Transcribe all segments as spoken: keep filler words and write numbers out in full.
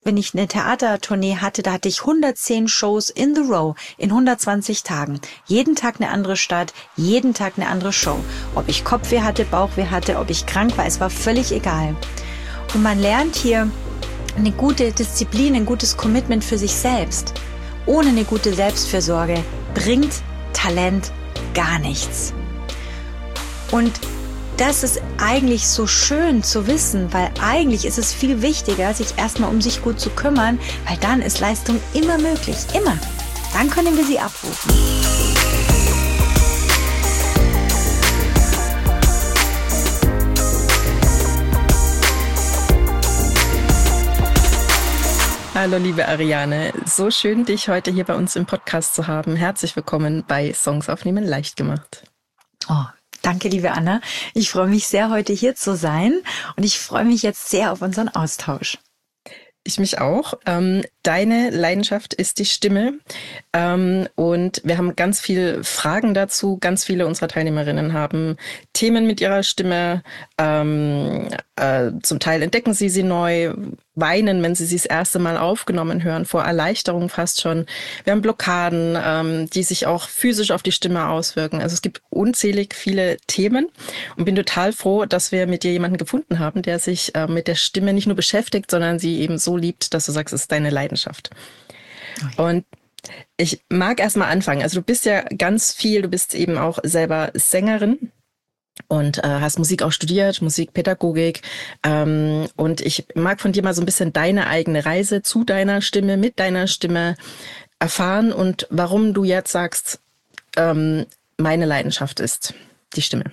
wenn ich eine Theatertournee hatte, da hatte ich hundertzehn Shows in the row in hundertzwanzig Tagen. Jeden Tag eine andere Stadt, jeden Tag eine andere Show. Ob ich Kopfweh hatte, Bauchweh hatte, ob ich krank war, es war völlig egal. Und man lernt hier eine gute Disziplin, ein gutes Commitment für sich selbst. Ohne eine gute Selbstfürsorge bringt Talent gar nichts. Und das ist eigentlich so schön zu wissen, weil eigentlich ist es viel wichtiger, sich erstmal um sich gut zu kümmern, weil dann ist Leistung immer möglich, immer. Dann können wir sie abrufen. Hallo liebe Ariane, so schön, dich heute hier bei uns im Podcast zu haben. Herzlich willkommen bei Songs aufnehmen leicht gemacht. Oh, danke liebe Anna. Ich freue mich sehr, heute hier zu sein und ich freue mich jetzt sehr auf unseren Austausch. Ich mich auch. Ähm, deine Leidenschaft ist die Stimme ähm, und wir haben ganz viele Fragen dazu. Ganz viele unserer Teilnehmerinnen haben Themen mit ihrer Stimme. Ähm, äh, zum Teil entdecken sie sie neu, weinen, wenn sie sie das erste Mal aufgenommen hören, vor Erleichterung fast schon. Wir haben Blockaden, ähm, die sich auch physisch auf die Stimme auswirken. Also es gibt unzählig viele Themen und bin total froh, dass wir mit dir jemanden gefunden haben, der sich äh, mit der Stimme nicht nur beschäftigt, sondern sie eben so liebt, dass du sagst, es ist deine Leidenschaft. Okay. Und ich mag erst mal anfangen. Also du bist ja ganz viel, du bist eben auch selber Sängerin. Und äh, hast Musik auch studiert, Musikpädagogik. Ähm, und ich mag von dir mal so ein bisschen deine eigene Reise zu deiner Stimme, mit deiner Stimme erfahren und warum du jetzt sagst, ähm, meine Leidenschaft ist die Stimme.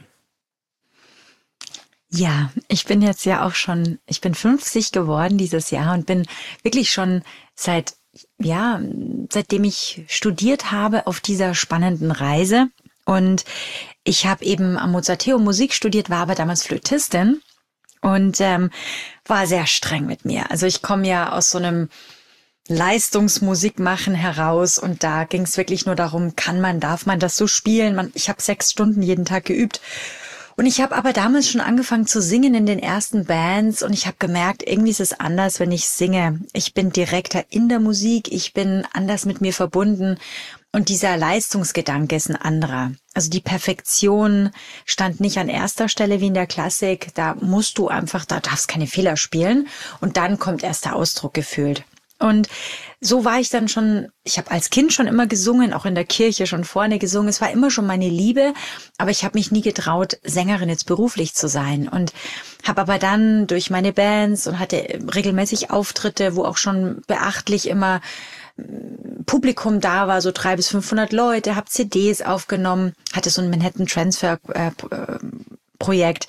Ja, ich bin jetzt ja auch schon, ich bin fünfzig geworden dieses Jahr und bin wirklich schon seit, ja, seitdem ich studiert habe auf dieser spannenden Reise. Und ich habe eben am Mozarteum Musik studiert, war aber damals Flötistin und ähm, war sehr streng mit mir. Also ich komme ja aus so einem Leistungsmusikmachen heraus und da ging es wirklich nur darum, kann man, darf man das so spielen? Man, ich habe sechs Stunden jeden Tag geübt. Und ich habe aber damals schon angefangen zu singen in den ersten Bands und ich habe gemerkt, irgendwie ist es anders, wenn ich singe. Ich bin direkter in der Musik, ich bin anders mit mir verbunden und dieser Leistungsgedanke ist ein anderer. Also die Perfektion stand nicht an erster Stelle wie in der Klassik. Da musst du einfach, da darfst keine Fehler spielen und dann kommt erst der Ausdruck gefühlt. Und so war ich dann schon, ich habe als Kind schon immer gesungen, auch in der Kirche schon vorne gesungen. Es war immer schon meine Liebe, aber ich habe mich nie getraut, Sängerin jetzt beruflich zu sein. Und habe aber dann durch meine Bands und hatte regelmäßig Auftritte, wo auch schon beachtlich immer Publikum da war, so dreihundert bis fünfhundert Leute, habe C Ds aufgenommen, hatte so ein Manhattan Transfer äh, Projekt.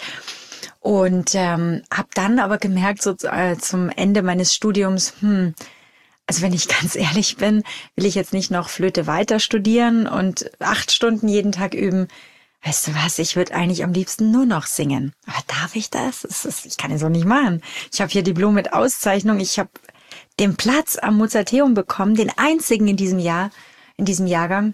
Und ähm, habe dann aber gemerkt, so äh, zum Ende meines Studiums, hm, also wenn ich ganz ehrlich bin, will ich jetzt nicht noch Flöte weiter studieren und acht Stunden jeden Tag üben. Weißt du was, ich würde eigentlich am liebsten nur noch singen. Aber darf ich das? das ist, ich kann es auch nicht machen. Ich habe hier Diplom mit Auszeichnung. Ich habe den Platz am Mozarteum bekommen, den einzigen in diesem Jahr, in diesem Jahrgang.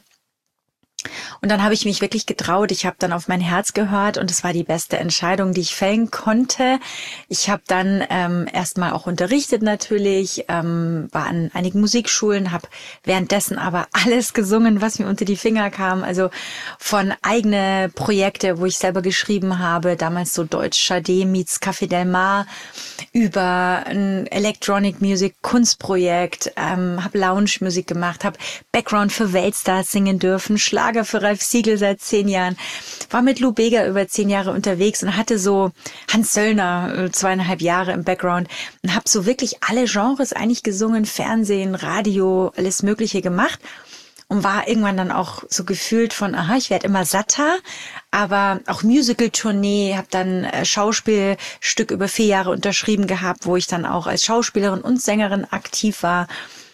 Und dann habe ich mich wirklich getraut. Ich habe dann auf mein Herz gehört und es war die beste Entscheidung, die ich fällen konnte. Ich habe dann ähm, erstmal auch unterrichtet natürlich, ähm, war an einigen Musikschulen, habe währenddessen aber alles gesungen, was mir unter die Finger kam. Also von eigene Projekte, wo ich selber geschrieben habe, damals so Deutsch Schade meets Café Del Mar, über ein Electronic Music Kunstprojekt, ähm, habe Lounge Musik gemacht, habe Background für Weltstars singen dürfen, Schlager für Ralf Siegel seit zehn Jahren, war mit Lou Bega über zehn Jahre unterwegs und hatte so Hans Söllner zweieinhalb Jahre im Background und habe so wirklich alle Genres eigentlich gesungen, Fernsehen, Radio, alles Mögliche gemacht und war irgendwann dann auch so gefühlt von, aha, ich werde immer satter, aber auch Musical-Tournee, habe dann ein Schauspielstück über vier Jahre unterschrieben gehabt, wo ich dann auch als Schauspielerin und Sängerin aktiv war.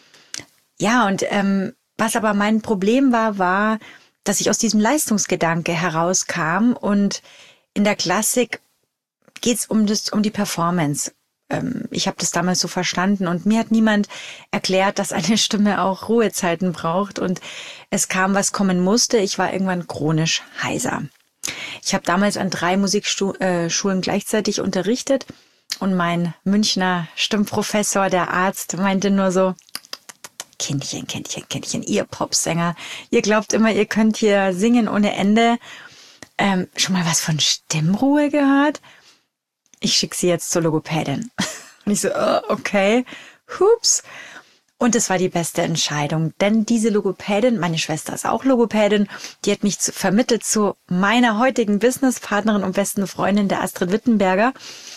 Ja, und ähm, was aber mein Problem war, war, dass ich aus diesem Leistungsgedanke herauskam und in der Klassik geht's um das, um die Performance. Ähm, ich habe das damals so verstanden und mir hat niemand erklärt, dass eine Stimme auch Ruhezeiten braucht und es kam, was kommen musste. Ich war irgendwann chronisch heiser. Ich habe damals an drei Musikschulen gleichzeitig unterrichtet Und mein Münchner Stimmprofessor, der Arzt, meinte nur so, Kindchen, Kindchen, Kindchen, ihr Popsänger, ihr glaubt immer, ihr könnt hier singen ohne Ende. Ähm, schon mal was von Stimmruhe gehört? Ich schicke sie jetzt zur Logopädin. Und ich so, oh, okay, hups. Und es war die beste Entscheidung, denn diese Logopädin, meine Schwester ist auch Logopädin, die hat mich zu, vermittelt zu meiner heutigen Businesspartnerin und besten Freundin, der Astrid Wittenberger.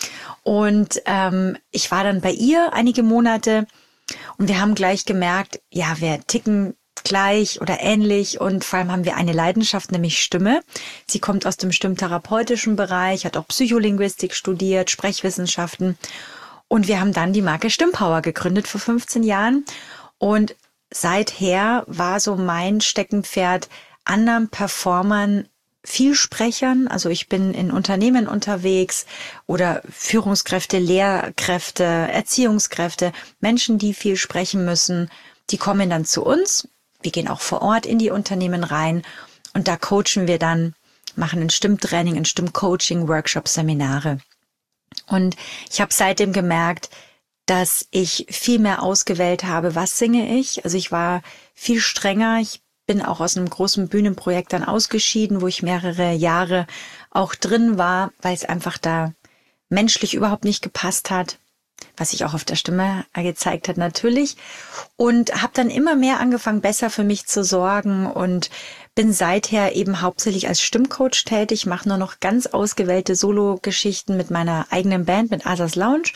Und ähm, ich war dann bei ihr einige Monate und wir haben gleich gemerkt, ja, wir ticken gleich oder ähnlich und vor allem haben wir eine Leidenschaft, nämlich Stimme. Sie kommt aus dem stimmtherapeutischen Bereich, hat auch Psycholinguistik studiert, Sprechwissenschaften. Und wir haben dann die Marke Stimmpower gegründet vor fünfzehn Jahren. Und seither war so mein Steckenpferd, anderen Performern, Vielsprechern. Also ich bin in Unternehmen unterwegs oder Führungskräfte, Lehrkräfte, Erziehungskräfte, Menschen, die viel sprechen müssen. Die kommen dann zu uns. Wir gehen auch vor Ort in die Unternehmen rein. Und da coachen wir dann, machen ein Stimmtraining, ein Stimmcoaching, Workshops, Seminare. Und ich habe seitdem gemerkt, dass ich viel mehr ausgewählt habe, was singe ich. Also ich war viel strenger. Ich bin auch aus einem großen Bühnenprojekt dann ausgeschieden, wo ich mehrere Jahre auch drin war, weil es einfach da menschlich überhaupt nicht gepasst hat, was sich auch auf der Stimme gezeigt hat natürlich. Und habe dann immer mehr angefangen, besser für mich zu sorgen und bin seither eben hauptsächlich als Stimmcoach tätig, mache nur noch ganz ausgewählte Solo-Geschichten mit meiner eigenen Band, mit Asas Lounge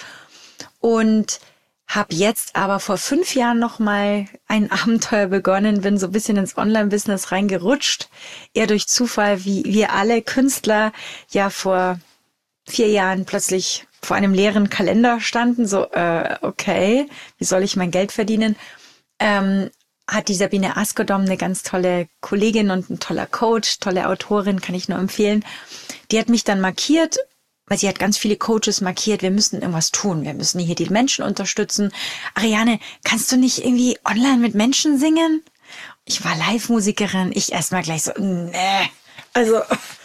und habe jetzt aber vor fünf Jahren nochmal ein Abenteuer begonnen, bin so ein bisschen ins Online-Business reingerutscht, eher durch Zufall, wie wir alle Künstler ja vor vier Jahren plötzlich vor einem leeren Kalender standen, so äh, okay, wie soll ich mein Geld verdienen? Ähm, hat die Sabine Askodom, eine ganz tolle Kollegin und ein toller Coach, tolle Autorin, kann ich nur empfehlen. Die hat mich dann markiert, weil sie hat ganz viele Coaches markiert, wir müssen irgendwas tun, wir müssen hier die Menschen unterstützen. Ariane, kannst du nicht irgendwie online mit Menschen singen? Ich war Live-Musikerin, ich erstmal gleich so, nee, also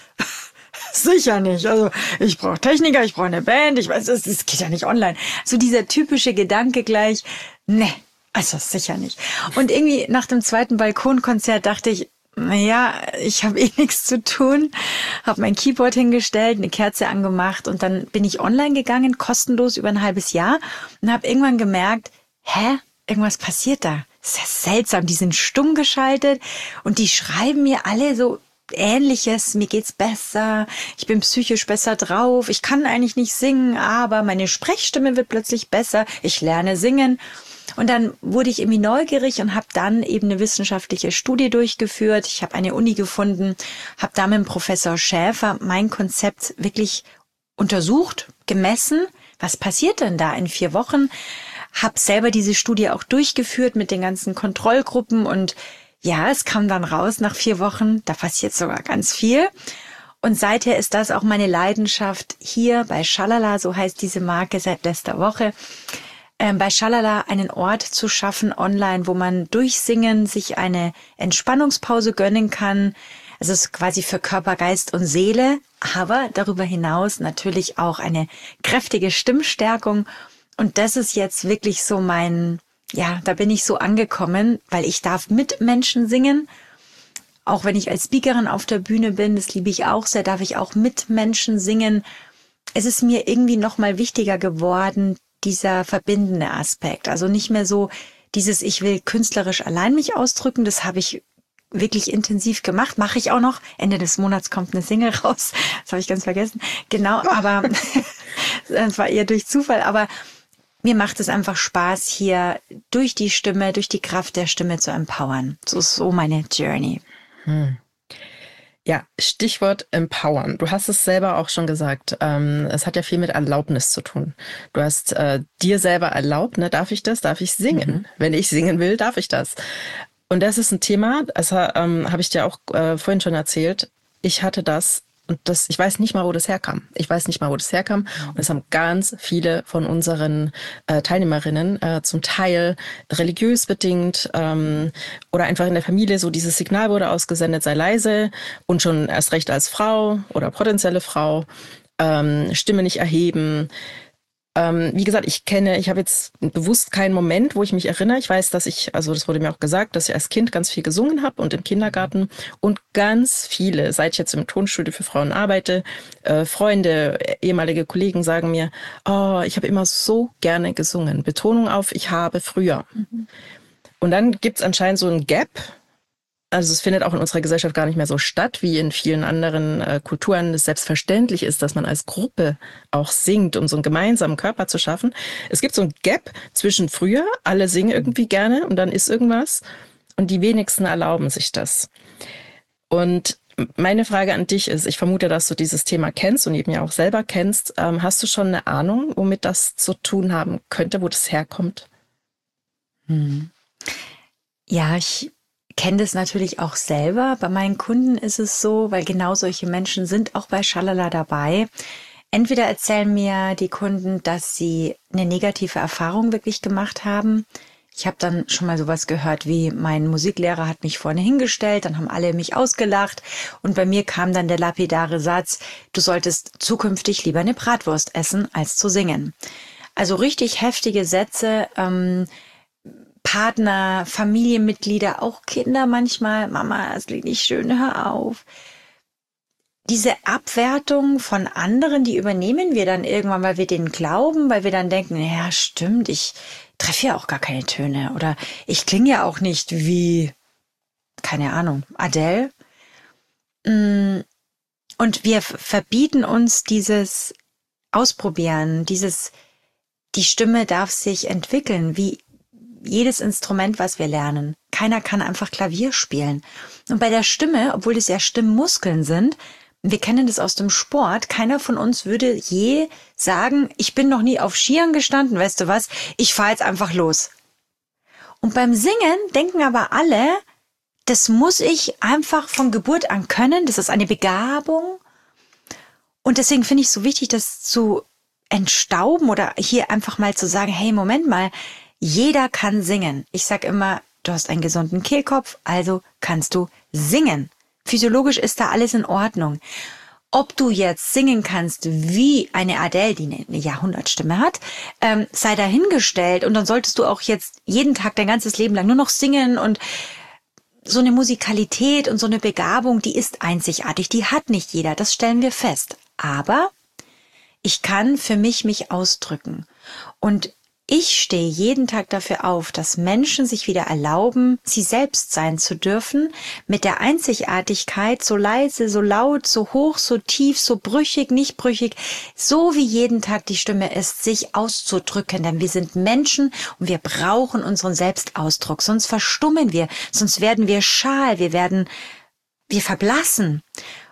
sicher nicht. Also ich brauche Techniker, ich brauche eine Band, ich weiß, das, das geht ja nicht online. So dieser typische Gedanke gleich, nee, also sicher nicht. Und irgendwie nach dem zweiten Balkonkonzert dachte ich, naja, ich habe eh nichts zu tun, habe mein Keyboard hingestellt, eine Kerze angemacht und dann bin ich online gegangen, kostenlos über ein halbes Jahr und habe irgendwann gemerkt, hä, irgendwas passiert da. Das ist ja seltsam, die sind stumm geschaltet und die schreiben mir alle so Ähnliches, mir geht's besser, ich bin psychisch besser drauf, ich kann eigentlich nicht singen, aber meine Sprechstimme wird plötzlich besser, ich lerne singen. Und dann wurde ich irgendwie neugierig und habe dann eben eine wissenschaftliche Studie durchgeführt. Ich habe eine Uni gefunden, habe da mit dem Professor Schäfer mein Konzept wirklich untersucht, gemessen. Was passiert denn da in vier Wochen? Habe selber diese Studie auch durchgeführt mit den ganzen Kontrollgruppen und ja, es kam dann raus nach vier Wochen, da passiert sogar ganz viel. Und seither ist das auch meine Leidenschaft hier bei Schalala, so heißt diese Marke seit letzter Woche, ähm, bei Schalala einen Ort zu schaffen online, wo man durch Singen sich eine Entspannungspause gönnen kann. Also es ist quasi für Körper, Geist und Seele, aber darüber hinaus natürlich auch eine kräftige Stimmstärkung. Und das ist jetzt wirklich so mein, ja, da bin ich so angekommen, weil ich darf mit Menschen singen. Auch wenn ich als Speakerin auf der Bühne bin, das liebe ich auch sehr, darf ich auch mit Menschen singen. Es ist mir irgendwie noch mal wichtiger geworden, dieser verbindende Aspekt. Also nicht mehr so dieses, ich will künstlerisch allein mich ausdrücken, das habe ich wirklich intensiv gemacht, mache ich auch noch. Ende des Monats kommt eine Single raus, das habe ich ganz vergessen. Genau, aber das war eher durch Zufall, aber mir macht es einfach Spaß, hier durch die Stimme, durch die Kraft der Stimme zu empowern. So ist so meine Journey. Hm. Ja, Stichwort empowern. Du hast es selber auch schon gesagt. Ähm, es hat ja viel mit Erlaubnis zu tun. Du hast äh, dir selber erlaubt, ne, darf ich das? Darf ich singen? Mhm. Wenn ich singen will, darf ich das? Und das ist ein Thema, das ähm, habe ich dir auch äh, vorhin schon erzählt. Ich hatte das und das, ich weiß nicht mal, wo das herkam. Ich weiß nicht mal, wo das herkam. Und es haben ganz viele von unseren äh, Teilnehmerinnen äh, zum Teil religiös bedingt ähm, oder einfach in der Familie so dieses Signal wurde ausgesendet, sei leise und schon erst recht als Frau oder potenzielle Frau, ähm, Stimme nicht erheben. Ähm, wie gesagt, ich kenne, ich habe jetzt bewusst keinen Moment, wo ich mich erinnere. Ich weiß, dass ich, also das wurde mir auch gesagt, dass ich als Kind ganz viel gesungen habe und im Kindergarten und ganz viele, seit ich jetzt im Tonstudio für Frauen arbeite, äh, Freunde, ehemalige Kollegen sagen mir, oh, ich habe immer so gerne gesungen. Betonung auf, ich habe früher. Mhm. Und dann gibt's anscheinend so ein Gap. Also es findet auch in unserer Gesellschaft gar nicht mehr so statt, wie in vielen anderen äh, Kulturen es selbstverständlich ist, dass man als Gruppe auch singt, um so einen gemeinsamen Körper zu schaffen. Es gibt so ein Gap zwischen früher, alle singen irgendwie gerne und dann ist irgendwas und die wenigsten erlauben sich das. Und meine Frage an dich ist, ich vermute, dass du dieses Thema kennst und eben ja auch selber kennst. Ähm, hast du schon eine Ahnung, womit das zu tun haben könnte, wo das herkommt? Hm. Ja, ich kenne das natürlich auch selber. Bei meinen Kunden ist es so, weil genau solche Menschen sind auch bei Schalala dabei. Entweder erzählen mir die Kunden, dass sie eine negative Erfahrung wirklich gemacht haben. Ich habe dann schon mal sowas gehört wie, mein Musiklehrer hat mich vorne hingestellt, dann haben alle mich ausgelacht und bei mir kam dann der lapidare Satz, du solltest zukünftig lieber eine Bratwurst essen, als zu singen. Also richtig heftige Sätze, ähm, Partner, Familienmitglieder, auch Kinder manchmal, Mama, es liegt nicht schön, hör auf. Diese Abwertung von anderen, die übernehmen wir dann irgendwann, weil wir denen glauben, weil wir dann denken, ja stimmt, ich treffe ja auch gar keine Töne oder ich klinge ja auch nicht wie, keine Ahnung, Adele. Und wir verbieten uns dieses Ausprobieren, dieses, die Stimme darf sich entwickeln, wie jedes Instrument, was wir lernen. Keiner kann einfach Klavier spielen. Und bei der Stimme, obwohl das ja Stimmmuskeln sind, wir kennen das aus dem Sport, keiner von uns würde je sagen, ich bin noch nie auf Skiern gestanden, weißt du was, ich fahre jetzt einfach los. Und beim Singen denken aber alle, das muss ich einfach von Geburt an können, das ist eine Begabung. Und deswegen finde ich es so wichtig, das zu entstauben oder hier einfach mal zu sagen, hey, Moment mal, jeder kann singen. Ich sag immer, du hast einen gesunden Kehlkopf, also kannst du singen. Physiologisch ist da alles in Ordnung. Ob du jetzt singen kannst wie eine Adele, die eine Jahrhundertstimme hat, ähm, sei dahingestellt. Und dann solltest du auch jetzt jeden Tag dein ganzes Leben lang nur noch singen. Und so eine Musikalität und so eine Begabung, die ist einzigartig. Die hat nicht jeder, das stellen wir fest. Aber ich kann für mich mich ausdrücken. Und ich stehe jeden Tag dafür auf, dass Menschen sich wieder erlauben, sie selbst sein zu dürfen, mit der Einzigartigkeit, so leise, so laut, so hoch, so tief, so brüchig, nicht brüchig, so wie jeden Tag die Stimme ist, sich auszudrücken. Denn wir sind Menschen und wir brauchen unseren Selbstausdruck, sonst verstummen wir, sonst werden wir schal, wir werden, wir verblassen.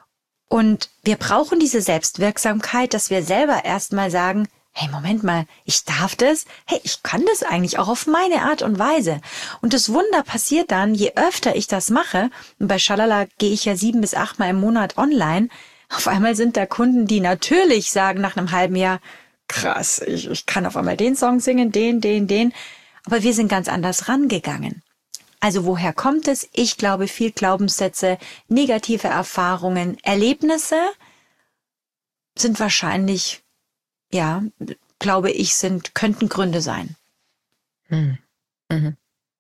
Und wir brauchen diese Selbstwirksamkeit, dass wir selber erstmal sagen, hey, Moment mal, ich darf das? Hey, ich kann das eigentlich auch auf meine Art und Weise. Und das Wunder passiert dann, je öfter ich das mache, und bei Schalala gehe ich ja sieben bis acht Mal im Monat online, auf einmal sind da Kunden, die natürlich sagen nach einem halben Jahr, krass, ich, ich kann auf einmal den Song singen, den, den, den. Aber wir sind ganz anders rangegangen. Also woher kommt es? Ich glaube, viel Glaubenssätze, negative Erfahrungen, Erlebnisse sind wahrscheinlich, ja, glaube ich, sind, könnten Gründe sein. Hm. Mhm.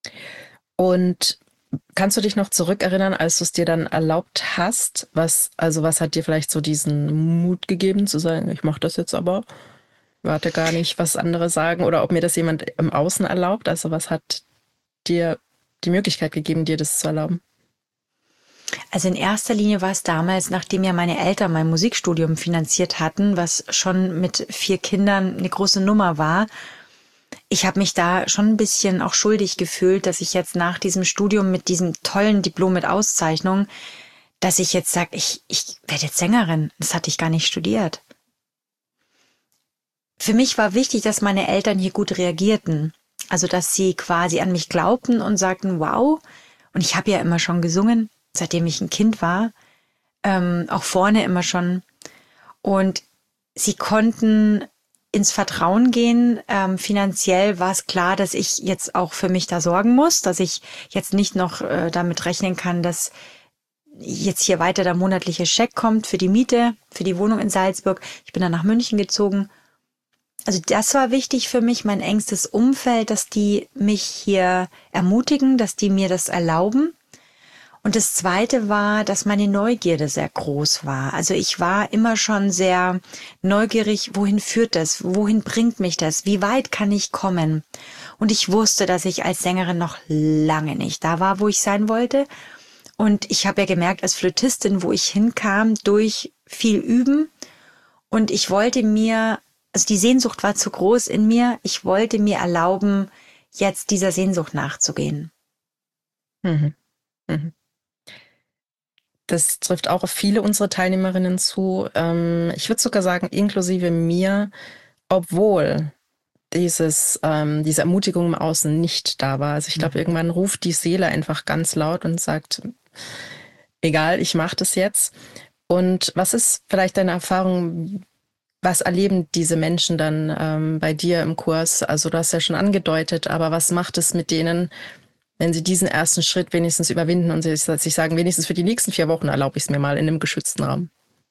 Und kannst du dich noch zurückerinnern, als du es dir dann erlaubt hast, was, also was hat dir vielleicht so diesen Mut gegeben, zu sagen, ich mache das jetzt aber, warte gar nicht, was andere sagen, oder ob mir das jemand im Außen erlaubt, also was hat dir die Möglichkeit gegeben, dir das zu erlauben? Also in erster Linie war es damals, nachdem ja meine Eltern mein Musikstudium finanziert hatten, was schon mit vier Kindern eine große Nummer war. Ich habe mich da schon ein bisschen auch schuldig gefühlt, dass ich jetzt nach diesem Studium mit diesem tollen Diplom mit Auszeichnung, dass ich jetzt sage, ich, ich werde jetzt Sängerin. Das hatte ich gar nicht studiert. Für mich war wichtig, dass meine Eltern hier gut reagierten. Also dass sie quasi an mich glaubten und sagten, wow. Und ich habe ja immer schon gesungen, seitdem ich ein Kind war, ähm, auch vorne immer schon. Und sie konnten ins Vertrauen gehen. Ähm, finanziell war es klar, dass ich jetzt auch für mich da sorgen muss, dass ich jetzt nicht noch äh, damit rechnen kann, dass jetzt hier weiter der monatliche Scheck kommt für die Miete, für die Wohnung in Salzburg. Ich bin dann nach München gezogen. Also das war wichtig für mich, mein engstes Umfeld, dass die mich hier ermutigen, dass die mir das erlauben. Und das Zweite war, dass meine Neugierde sehr groß war. Also ich war immer schon sehr neugierig, wohin führt das? Wohin bringt mich das? Wie weit kann ich kommen? Und ich wusste, dass ich als Sängerin noch lange nicht da war, wo ich sein wollte. Und ich habe ja gemerkt, als Flötistin, wo ich hinkam, durch viel Üben. Und ich wollte mir, also die Sehnsucht war zu groß in mir, ich wollte mir erlauben, jetzt dieser Sehnsucht nachzugehen. Mhm. Mhm. Das trifft auch auf viele unserer Teilnehmerinnen zu. Ähm, ich würde sogar sagen, inklusive mir, obwohl dieses, ähm, diese Ermutigung im Außen nicht da war. Also ich glaube, mhm. irgendwann ruft die Seele einfach ganz laut und sagt, egal, ich mache das jetzt. Und was ist vielleicht deine Erfahrung, was erleben diese Menschen dann ähm, bei dir im Kurs? Also du hast ja schon angedeutet, aber was macht es mit denen, wenn sie diesen ersten Schritt wenigstens überwinden und sich sagen, wenigstens für die nächsten vier Wochen erlaube ich es mir mal in einem geschützten Raum?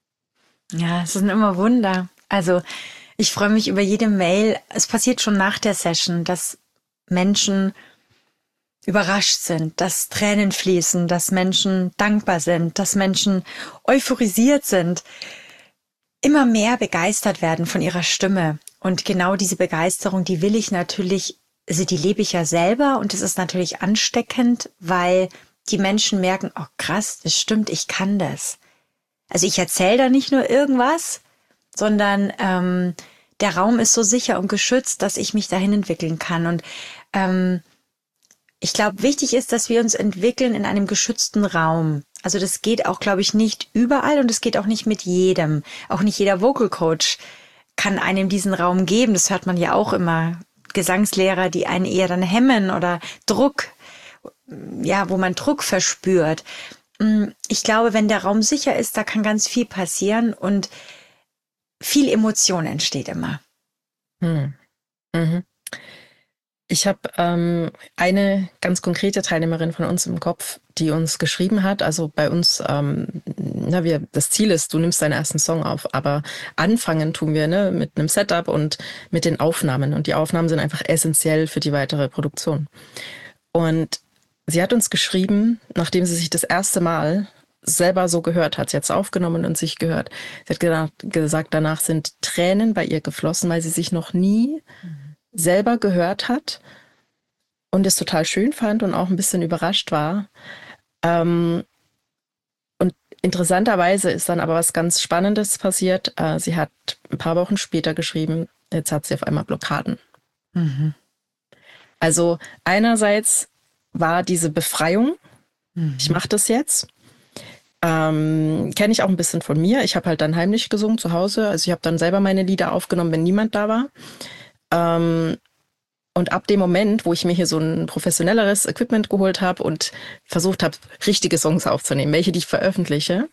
Ja, es sind immer Wunder. Also ich freue mich über jede Mail. Es passiert schon nach der Session, dass Menschen überrascht sind, dass Tränen fließen, dass Menschen dankbar sind, dass Menschen euphorisiert sind, immer mehr begeistert werden von ihrer Stimme. Und genau diese Begeisterung, die will ich natürlich, also die lebe ich ja selber und es ist natürlich ansteckend, weil die Menschen merken, oh krass, das stimmt, ich kann das. Also ich erzähle da nicht nur irgendwas, sondern ähm, der Raum ist so sicher und geschützt, dass ich mich dahin entwickeln kann. Und ähm, ich glaube, wichtig ist, dass wir uns entwickeln in einem geschützten Raum. Also das geht auch, glaube ich, nicht überall und es geht auch nicht mit jedem. Auch nicht jeder Vocal Coach kann einem diesen Raum geben. Das hört man ja auch immer. Gesangslehrer, die einen eher dann hemmen oder Druck, ja, wo man Druck verspürt. Ich glaube, wenn der Raum sicher ist, da kann ganz viel passieren und viel Emotion entsteht immer. Hm. Mhm. Ich habe ähm, eine ganz konkrete Teilnehmerin von uns im Kopf, die uns geschrieben hat. Also bei uns, ähm, na, wir, das Ziel ist, du nimmst deinen ersten Song auf, aber anfangen tun wir ne, mit einem Setup und mit den Aufnahmen. Und die Aufnahmen sind einfach essentiell für die weitere Produktion. Und sie hat uns geschrieben, nachdem sie sich das erste Mal selber so gehört hat, sie hat es aufgenommen und sich gehört. Sie hat gedacht, gesagt, danach sind Tränen bei ihr geflossen, weil sie sich noch nie mhm. selber gehört hat und es total schön fand und auch ein bisschen überrascht war. Ähm, und interessanterweise ist dann aber was ganz Spannendes passiert. Äh, sie hat ein paar Wochen später geschrieben, jetzt hat sie auf einmal Blockaden. Mhm. Also einerseits war diese Befreiung, mhm. ich mache das jetzt, ähm, kenne ich auch ein bisschen von mir. Ich habe halt dann heimlich gesungen zu Hause. Also ich habe dann selber meine Lieder aufgenommen, wenn niemand da war. Ähm, und ab dem Moment, wo ich mir hier so ein professionelleres Equipment geholt habe und versucht habe, richtige Songs aufzunehmen, welche die ich veröffentliche,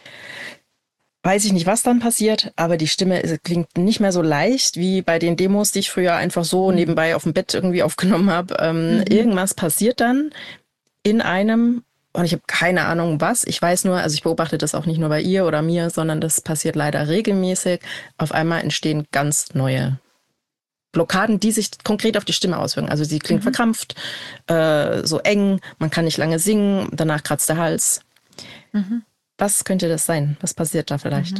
weiß ich nicht, was dann passiert, aber die Stimme klingt nicht mehr so leicht wie bei den Demos, die ich früher einfach so mhm. nebenbei auf dem Bett irgendwie aufgenommen habe. Ähm, mhm. Irgendwas passiert dann in einem und ich habe keine Ahnung was. Ich weiß nur, also ich beobachte das auch nicht nur bei ihr oder mir, sondern das passiert leider regelmäßig. Auf einmal entstehen ganz neue Blockaden, die sich konkret auf die Stimme auswirken. Also sie klingt mhm. verkrampft, äh, so eng, man kann nicht lange singen, danach kratzt der Hals. Mhm. Was könnte das sein? Was passiert da vielleicht? Mhm.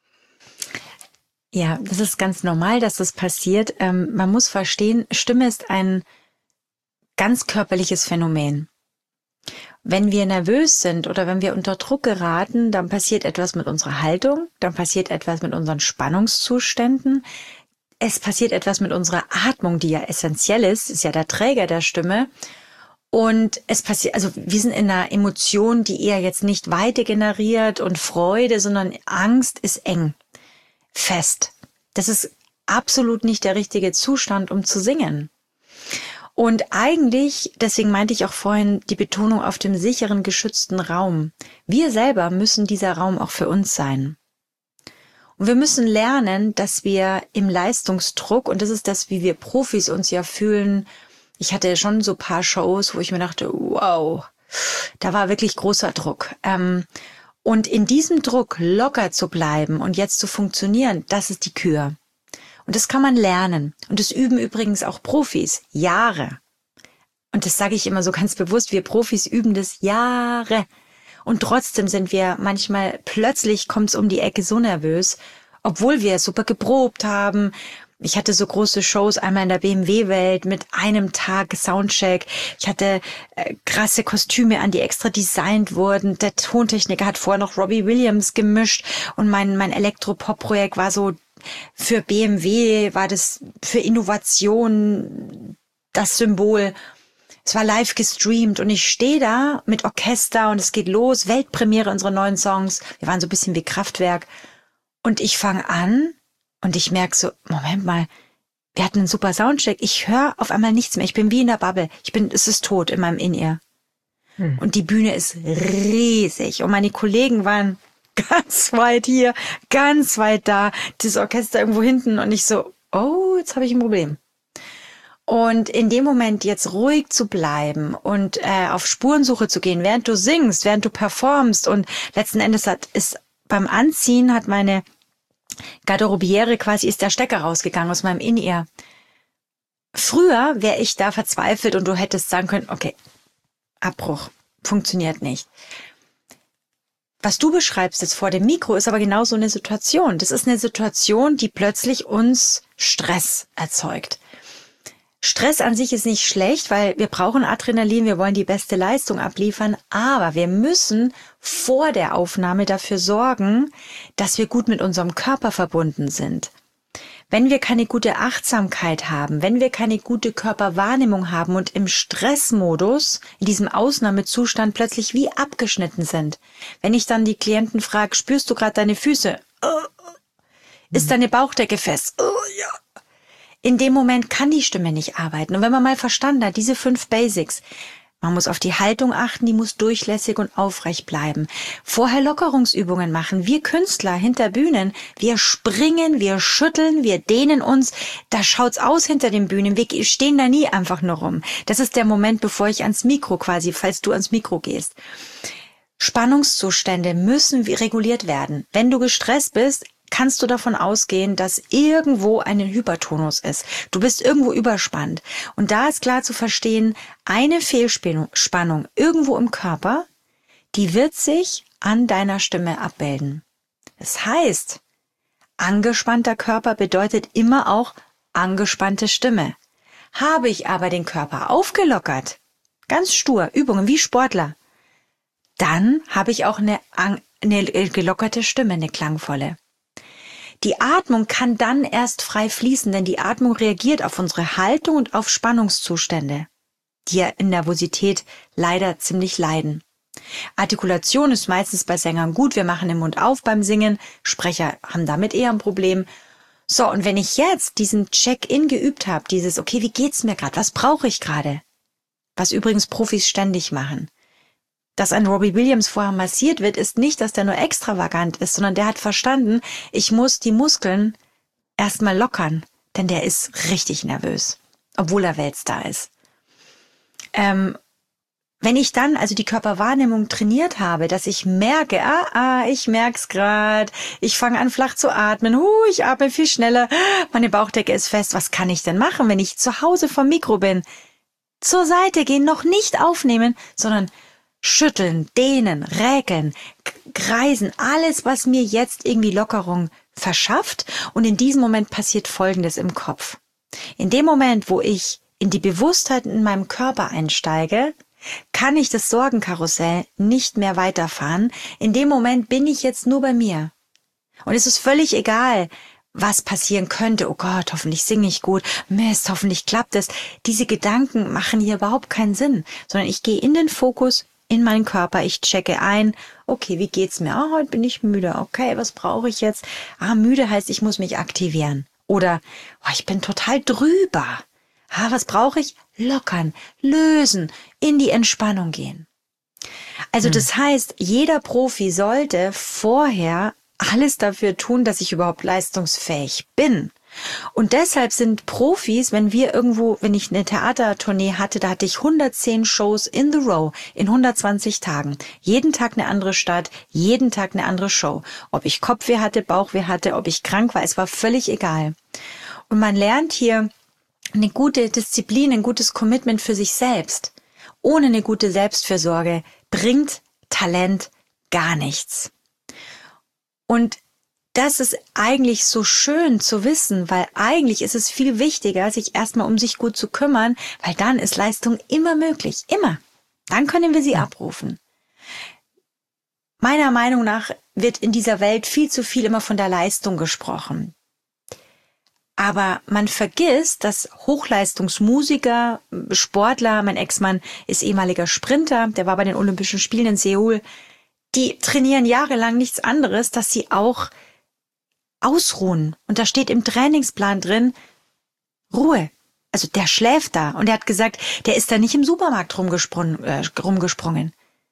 Ja, das ist ganz normal, dass das passiert. Ähm, man muss verstehen, Stimme ist ein ganz körperliches Phänomen. Wenn wir nervös sind oder wenn wir unter Druck geraten, dann passiert etwas mit unserer Haltung, dann passiert etwas mit unseren Spannungszuständen. Es passiert etwas mit unserer Atmung, die ja essentiell ist, ist ja der Träger der Stimme. Und es passiert, also wir sind in einer Emotion, die eher jetzt nicht Weite generiert und Freude, sondern Angst ist eng, fest. Das ist absolut nicht der richtige Zustand, um zu singen. Und eigentlich, deswegen meinte ich auch vorhin die Betonung auf dem sicheren, geschützten Raum. Wir selber müssen dieser Raum auch für uns sein. Und wir müssen lernen, dass wir im Leistungsdruck, und das ist das, wie wir Profis uns ja fühlen, ich hatte schon so ein paar Shows, wo ich mir dachte, wow, da war wirklich großer Druck. Und in diesem Druck locker zu bleiben und jetzt zu funktionieren, das ist die Kür. Und das kann man lernen. Und das üben übrigens auch Profis. Jahre. Und das sage ich immer so ganz bewusst. Wir Profis üben das Jahre. Und trotzdem sind wir manchmal, plötzlich kommt es um die Ecke so nervös, obwohl wir super geprobt haben. Ich hatte so große Shows, einmal in der B M W-Welt mit einem Tag Soundcheck. Ich hatte äh, krasse Kostüme an, die extra designt wurden. Der Tontechniker hat vorher noch Robbie Williams gemischt. Und mein, mein Elektropop-Projekt war so, für B M W war das für Innovation das Symbol. Es war live gestreamt und ich stehe da mit Orchester und es geht los, Weltpremiere unserer neuen Songs. Wir waren so ein bisschen wie Kraftwerk. Und ich fange an und ich merke so, Moment mal, wir hatten einen super Soundcheck. Ich höre auf einmal nichts mehr. Ich bin wie in der Bubble. Ich bin, es ist tot in meinem In-Ear. Hm. Und die Bühne ist riesig. Und meine Kollegen waren ganz weit hier, ganz weit da. Das Orchester irgendwo hinten. Und ich so, oh, jetzt habe ich ein Problem. Und in dem Moment jetzt ruhig zu bleiben und äh, auf Spurensuche zu gehen, während du singst, während du performst. Und letzten Endes hat ist beim Anziehen hat meine Garderobiere quasi ist der Stecker rausgegangen aus meinem In-Ear. Früher wäre ich da verzweifelt und du hättest sagen können, okay, Abbruch, funktioniert nicht. Was du beschreibst jetzt vor dem Mikro, ist aber genau so eine Situation. Das ist eine Situation, die plötzlich uns Stress erzeugt. Stress an sich ist nicht schlecht, weil wir brauchen Adrenalin, wir wollen die beste Leistung abliefern, aber wir müssen vor der Aufnahme dafür sorgen, dass wir gut mit unserem Körper verbunden sind. Wenn wir keine gute Achtsamkeit haben, wenn wir keine gute Körperwahrnehmung haben und im Stressmodus, in diesem Ausnahmezustand plötzlich wie abgeschnitten sind, wenn ich dann die Klienten frage, spürst du gerade deine Füße? Ist deine Bauchdecke fest? Oh, ja. In dem Moment kann die Stimme nicht arbeiten. Und wenn man mal verstanden hat, diese fünf Basics, man muss auf die Haltung achten, die muss durchlässig und aufrecht bleiben. Vorher Lockerungsübungen machen. Wir Künstler hinter Bühnen, wir springen, wir schütteln, wir dehnen uns. Da schaut's aus hinter den Bühnen. Wir stehen da nie einfach nur rum. Das ist der Moment, bevor ich ans Mikro quasi, falls du ans Mikro gehst. Spannungszustände müssen reguliert werden. Wenn du gestresst bist, kannst du davon ausgehen, dass irgendwo ein Hypertonus ist. Du bist irgendwo überspannt. Und da ist klar zu verstehen, eine Fehlspannung irgendwo im Körper, die wird sich an deiner Stimme abbilden. Das heißt, angespannter Körper bedeutet immer auch angespannte Stimme. Habe ich aber den Körper aufgelockert, ganz stur, Übungen wie Sportler, dann habe ich auch eine, eine gelockerte Stimme, eine klangvolle. Die Atmung kann dann erst frei fließen, denn die Atmung reagiert auf unsere Haltung und auf Spannungszustände, die ja in Nervosität leider ziemlich leiden. Artikulation ist meistens bei Sängern gut, wir machen den Mund auf beim Singen, Sprecher haben damit eher ein Problem. So, und wenn ich jetzt diesen Check-in geübt habe, dieses, okay, wie geht's mir gerade, was brauche ich gerade, was übrigens Profis ständig machen. Dass ein Robbie Williams vorher massiert wird, ist nicht, dass der nur extravagant ist, sondern der hat verstanden, ich muss die Muskeln erstmal lockern, denn der ist richtig nervös, obwohl er Weltstar ist. Ähm, wenn ich dann also die Körperwahrnehmung trainiert habe, dass ich merke, ah, ah, ich merk's grad, ich fange an flach zu atmen, hu, ich atme viel schneller, meine Bauchdecke ist fest, was kann ich denn machen, wenn ich zu Hause vom Mikro bin? Zur Seite gehen, noch nicht aufnehmen, sondern schütteln, dehnen, räkeln, kreisen, alles, was mir jetzt irgendwie Lockerung verschafft. Und in diesem Moment passiert Folgendes im Kopf. In dem Moment, wo ich in die Bewusstheit in meinem Körper einsteige, kann ich das Sorgenkarussell nicht mehr weiterfahren. In dem Moment bin ich jetzt nur bei mir. Und es ist völlig egal, was passieren könnte. Oh Gott, hoffentlich singe ich gut. Mist, hoffentlich klappt es. Diese Gedanken machen hier überhaupt keinen Sinn, sondern ich gehe in den Fokus, in meinen Körper, ich checke ein, okay, wie geht's mir? Ah, heute bin ich müde. Okay, was brauche ich jetzt? Ah, müde heißt, ich muss mich aktivieren. Oder, oh, ich bin total drüber. Ah, was brauche ich? Lockern, lösen, in die Entspannung gehen. Also das heißt, jeder Profi sollte vorher alles dafür tun, dass ich überhaupt leistungsfähig bin. Und deshalb sind Profis, wenn wir irgendwo, wenn ich eine Theatertournee hatte, da hatte ich hundertzehn Shows in the row in hundertzwanzig Tagen. Jeden Tag eine andere Stadt, jeden Tag eine andere Show. Ob ich Kopfweh hatte, Bauchweh hatte, ob ich krank war, es war völlig egal. Und man lernt hier eine gute Disziplin, ein gutes Commitment für sich selbst. Ohne eine gute Selbstfürsorge bringt Talent gar nichts. Und das ist eigentlich so schön zu wissen, weil eigentlich ist es viel wichtiger, sich erstmal um sich gut zu kümmern, weil dann ist Leistung immer möglich, immer. Dann können wir sie abrufen. Meiner Meinung nach wird in dieser Welt viel zu viel immer von der Leistung gesprochen. Aber man vergisst, dass Hochleistungsmusiker, Sportler, mein Ex-Mann ist ehemaliger Sprinter, der war bei den Olympischen Spielen in Seoul, die trainieren jahrelang nichts anderes, dass sie auch ausruhen. Und da steht im Trainingsplan drin, Ruhe. Also der schläft da. Und er hat gesagt, der ist da nicht im Supermarkt rumgesprungen. Äh, rumgesprungen.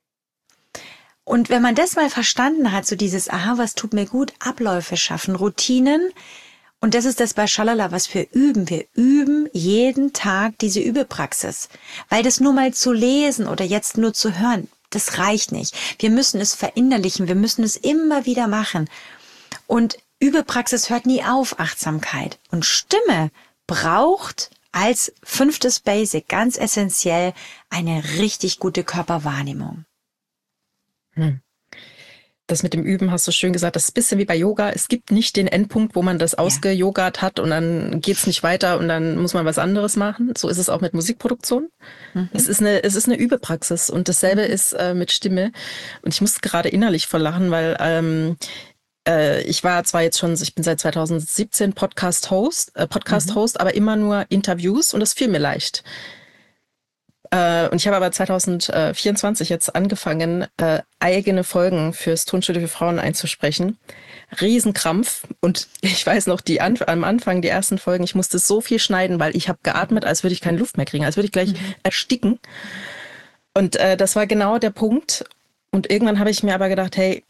Und wenn man das mal verstanden hat, so dieses, aha, was tut mir gut, Abläufe schaffen, Routinen. Und das ist das bei Schalala, was wir üben. Wir üben jeden Tag diese Übepraxis. Weil das nur mal zu lesen oder jetzt nur zu hören, das reicht nicht. Wir müssen es verinnerlichen. Wir müssen es immer wieder machen. Und Übepraxis hört nie auf, Achtsamkeit. Und Stimme braucht als fünftes Basic ganz essentiell eine richtig gute Körperwahrnehmung. Hm. Das mit dem Üben hast du schön gesagt, das ist ein bisschen wie bei Yoga. Es gibt nicht den Endpunkt, wo man das ausgeyogat hat und dann geht's nicht weiter und dann muss man was anderes machen. So ist es auch mit Musikproduktion. Mhm. Es ist eine, es ist eine Übepraxis und dasselbe mhm. ist äh, mit Stimme. Und ich musste gerade innerlich voll lachen, weil ähm, ich war zwar jetzt schon, ich bin seit zweitausendsiebzehn Podcast-Host, äh, Podcast-Host, mhm. aber immer nur Interviews und das fiel mir leicht. Äh, und ich habe aber zweitausendvierundzwanzig jetzt angefangen, äh, eigene Folgen fürs Tonstudio für Frauen einzusprechen. Riesenkrampf. Und ich weiß noch, die an, am Anfang, die ersten Folgen, ich musste so viel schneiden, weil ich habe geatmet, als würde ich keine Luft mehr kriegen, als würde ich gleich mhm. ersticken. Und äh, das war genau der Punkt. Und irgendwann habe ich mir aber gedacht, hey,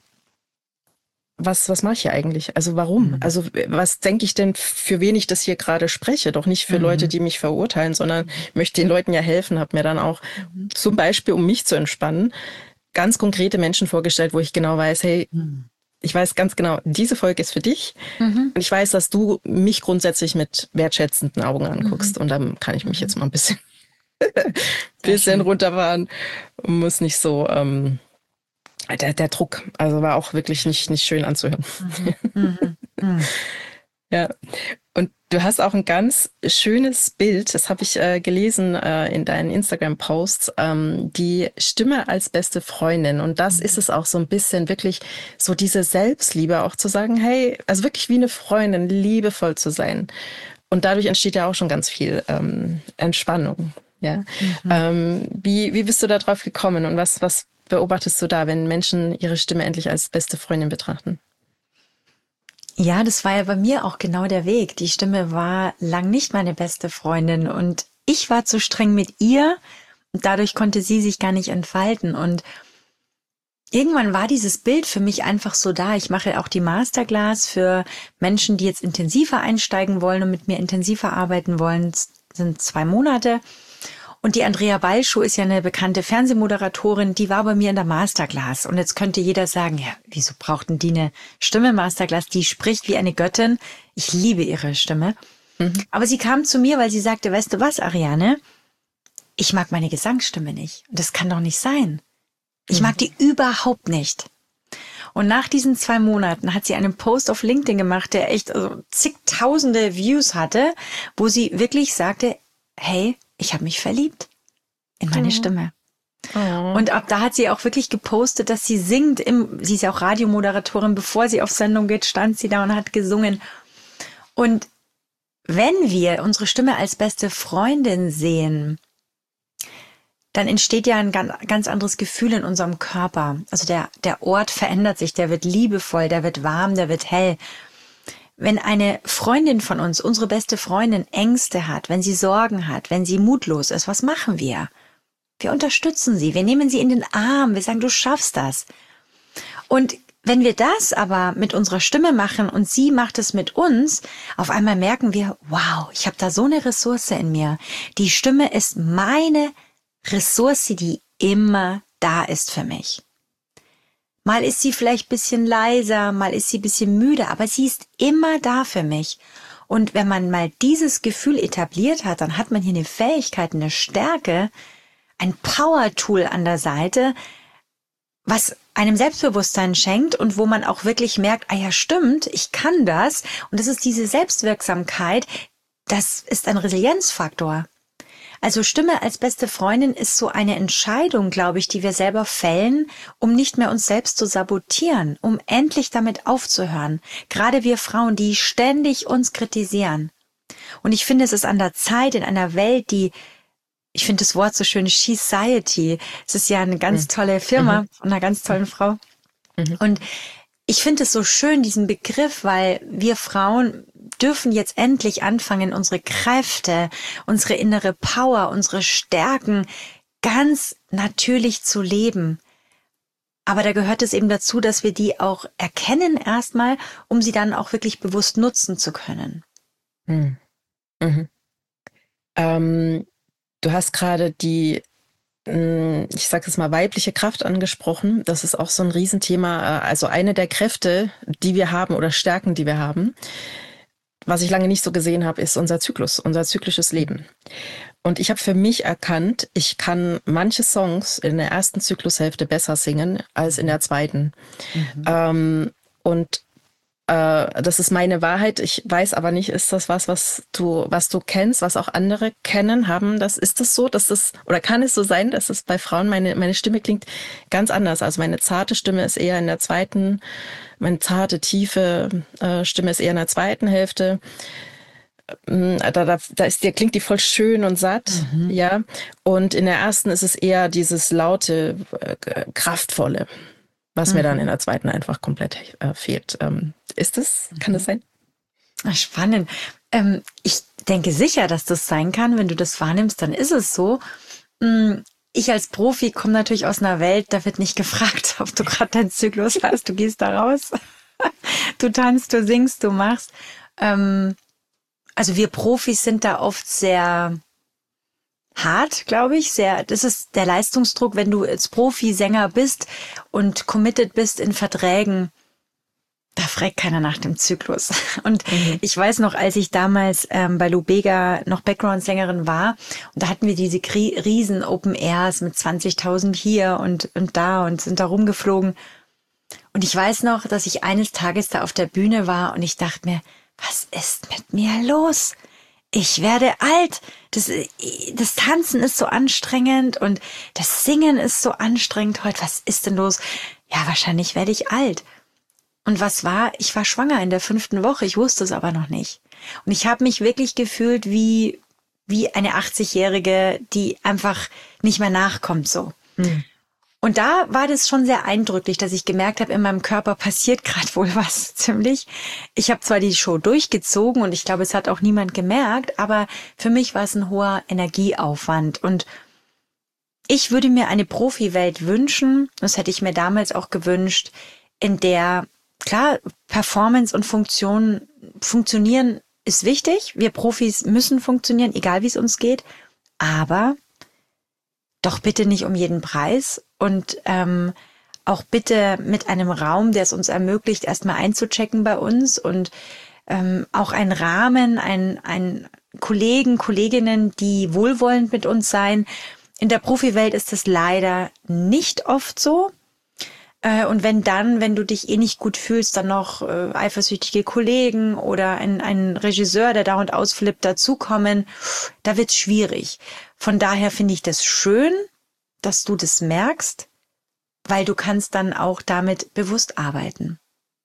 Was, was mache ich hier eigentlich? Also warum? Mhm. Also was denke ich denn, für wen ich das hier gerade spreche? Doch nicht für mhm. Leute, die mich verurteilen, sondern ich möchte den Leuten ja helfen. Habe mir dann auch mhm. zum Beispiel, um mich zu entspannen, ganz konkrete Menschen vorgestellt, wo ich genau weiß, hey, mhm. ich weiß ganz genau, diese Folge ist für dich. Mhm. Und ich weiß, dass du mich grundsätzlich mit wertschätzenden Augen anguckst. Mhm. Und dann kann ich mich jetzt mal ein bisschen, bisschen runterfahren und muss nicht so... Ähm, Der, der Druck, also war auch wirklich nicht, nicht schön anzuhören. Mhm. Mhm. Ja, und du hast auch ein ganz schönes Bild, das habe ich äh, gelesen äh, in deinen Instagram-Posts, ähm, die Stimme als beste Freundin. Und das mhm. ist es auch so ein bisschen wirklich so diese Selbstliebe, auch zu sagen, hey, also wirklich wie eine Freundin, liebevoll zu sein. Und dadurch entsteht ja auch schon ganz viel ähm, Entspannung. Ja, mhm. ähm, wie, wie bist du da drauf gekommen und was, was beobachtest du da, wenn Menschen ihre Stimme endlich als beste Freundin betrachten? Ja, das war ja bei mir auch genau der Weg. Die Stimme war lang nicht meine beste Freundin und ich war zu streng mit ihr und dadurch konnte sie sich gar nicht entfalten. Und irgendwann war dieses Bild für mich einfach so da. Ich mache auch die Masterclass für Menschen, die jetzt intensiver einsteigen wollen und mit mir intensiver arbeiten wollen. Das sind zwei Monate. Und die Andrea Balschuh ist ja eine bekannte Fernsehmoderatorin, die war bei mir in der Masterclass. Und jetzt könnte jeder sagen, ja, wieso braucht denn die eine Stimme Masterclass? Die spricht wie eine Göttin. Ich liebe ihre Stimme. Mhm. Aber sie kam zu mir, weil sie sagte, weißt du was, Ariane? Ich mag meine Gesangsstimme nicht. Und das kann doch nicht sein. Ich mag die überhaupt nicht. Und nach diesen zwei Monaten hat sie einen Post auf LinkedIn gemacht, der echt also zigtausende Views hatte, wo sie wirklich sagte, hey, ich habe mich verliebt in meine oh. Stimme. Oh. Und ab da hat sie auch wirklich gepostet, dass sie singt. Im, sie ist ja auch Radiomoderatorin. Bevor sie auf Sendung geht, stand sie da und hat gesungen. Und wenn wir unsere Stimme als beste Freundin sehen, dann entsteht ja ein ganz anderes Gefühl in unserem Körper. Also der, der Ort verändert sich, der wird liebevoll, der wird warm, der wird hell. Wenn eine Freundin von uns, unsere beste Freundin, Ängste hat, wenn sie Sorgen hat, wenn sie mutlos ist, was machen wir? Wir unterstützen sie, wir nehmen sie in den Arm, wir sagen, du schaffst das. Und wenn wir das aber mit unserer Stimme machen und sie macht es mit uns, auf einmal merken wir, wow, ich habe da so eine Ressource in mir. Die Stimme ist meine Ressource, die immer da ist für mich. Mal ist sie vielleicht ein bisschen leiser, mal ist sie ein bisschen müde, aber sie ist immer da für mich. Und wenn man mal dieses Gefühl etabliert hat, dann hat man hier eine Fähigkeit, eine Stärke, ein Power-Tool an der Seite, was einem Selbstbewusstsein schenkt und wo man auch wirklich merkt, ah ja, stimmt, ich kann das. Und das ist diese Selbstwirksamkeit, das ist ein Resilienzfaktor. Also Stimme als beste Freundin ist so eine Entscheidung, glaube ich, die wir selber fällen, um nicht mehr uns selbst zu sabotieren, um endlich damit aufzuhören. Gerade wir Frauen, die ständig uns kritisieren. Und ich finde, es ist an der Zeit in einer Welt, die, ich finde das Wort so schön, She-Society. Es ist ja eine ganz tolle Firma von einer ganz tollen Frau. Mhm. Und ich finde es so schön, diesen Begriff, weil wir Frauen dürfen jetzt endlich anfangen, unsere Kräfte, unsere innere Power, unsere Stärken ganz natürlich zu leben. Aber da gehört es eben dazu, dass wir die auch erkennen erstmal, um sie dann auch wirklich bewusst nutzen zu können. Mhm. Mhm. Ähm, du hast gerade die, ich sage jetzt mal, weibliche Kraft angesprochen. Das ist auch so ein Riesenthema. Also eine der Kräfte, die wir haben oder Stärken, die wir haben, was ich lange nicht so gesehen habe, ist unser Zyklus, unser zyklisches Leben. Und ich habe für mich erkannt, ich kann manche Songs in der ersten Zyklushälfte besser singen als in der zweiten. Mhm. Ähm, und äh, das ist meine Wahrheit. Ich weiß aber nicht, ist das was, was du, was du kennst, was auch andere kennen, haben das, ist das so, dass das, oder kann es so sein, dass es bei Frauen, meine, meine Stimme klingt ganz anders. Also meine zarte Stimme ist eher in der zweiten, meine zarte, tiefe äh, Stimme ist eher in der zweiten Hälfte. Da, da, da ist, der klingt die voll schön und satt, mhm. ja. Und in der ersten ist es eher dieses laute, äh, kraftvolle, was mhm. mir dann in der zweiten einfach komplett äh, fehlt. Ähm, ist das? Kann das sein? Spannend. Ähm, ich denke sicher, dass das sein kann. Wenn du das wahrnimmst, dann ist es so. Ich als Profi komme natürlich aus einer Welt, da wird nicht gefragt, ob du gerade deinen Zyklus hast. Du gehst da raus, du tanzt, du singst, du machst. Ähm, also wir Profis sind da oft sehr hart, glaube ich. Sehr. Das ist der Leistungsdruck, wenn du als Profi-Sänger bist und committed bist in Verträgen. Da fragt keiner nach dem Zyklus. Und mhm. ich weiß noch, als ich damals ähm, bei Lou Bega noch Background-Sängerin war, und da hatten wir diese Krie- riesen Open Airs mit zwanzigtausend hier und, und da und sind da rumgeflogen. Und ich weiß noch, dass ich eines Tages da auf der Bühne war und ich dachte mir, was ist mit mir los? Ich werde alt. Das, das Tanzen ist so anstrengend und das Singen ist so anstrengend heute. Was ist denn los? Ja, wahrscheinlich werde ich alt. Und was war? Ich war schwanger in der fünften Woche. Ich wusste es aber noch nicht. Und ich habe mich wirklich gefühlt wie, wie eine achtzigjährige, die einfach nicht mehr nachkommt so. Mhm. Und da war das schon sehr eindrücklich, dass ich gemerkt habe, in meinem Körper passiert gerade wohl was ziemlich. Ich habe zwar die Show durchgezogen und ich glaube, es hat auch niemand gemerkt, aber für mich war es ein hoher Energieaufwand. Und ich würde mir eine Profi-Welt wünschen, das hätte ich mir damals auch gewünscht, in der, klar, Performance und Funktion funktionieren ist wichtig. Wir Profis müssen funktionieren, egal wie es uns geht, aber doch bitte nicht um jeden Preis und ähm, auch bitte mit einem Raum, der es uns ermöglicht, erstmal einzuchecken bei uns und ähm, auch ein Rahmen, ein, ein Kollegen, Kolleginnen, die wohlwollend mit uns sein. In der Profiwelt ist es leider nicht oft so. Äh, und wenn dann, wenn du dich eh nicht gut fühlst, dann noch äh, eifersüchtige Kollegen oder ein, ein Regisseur, der da und ausflippt, dazukommen, da wird's schwierig. Von daher finde ich das schön, dass du das merkst, weil du kannst dann auch damit bewusst arbeiten.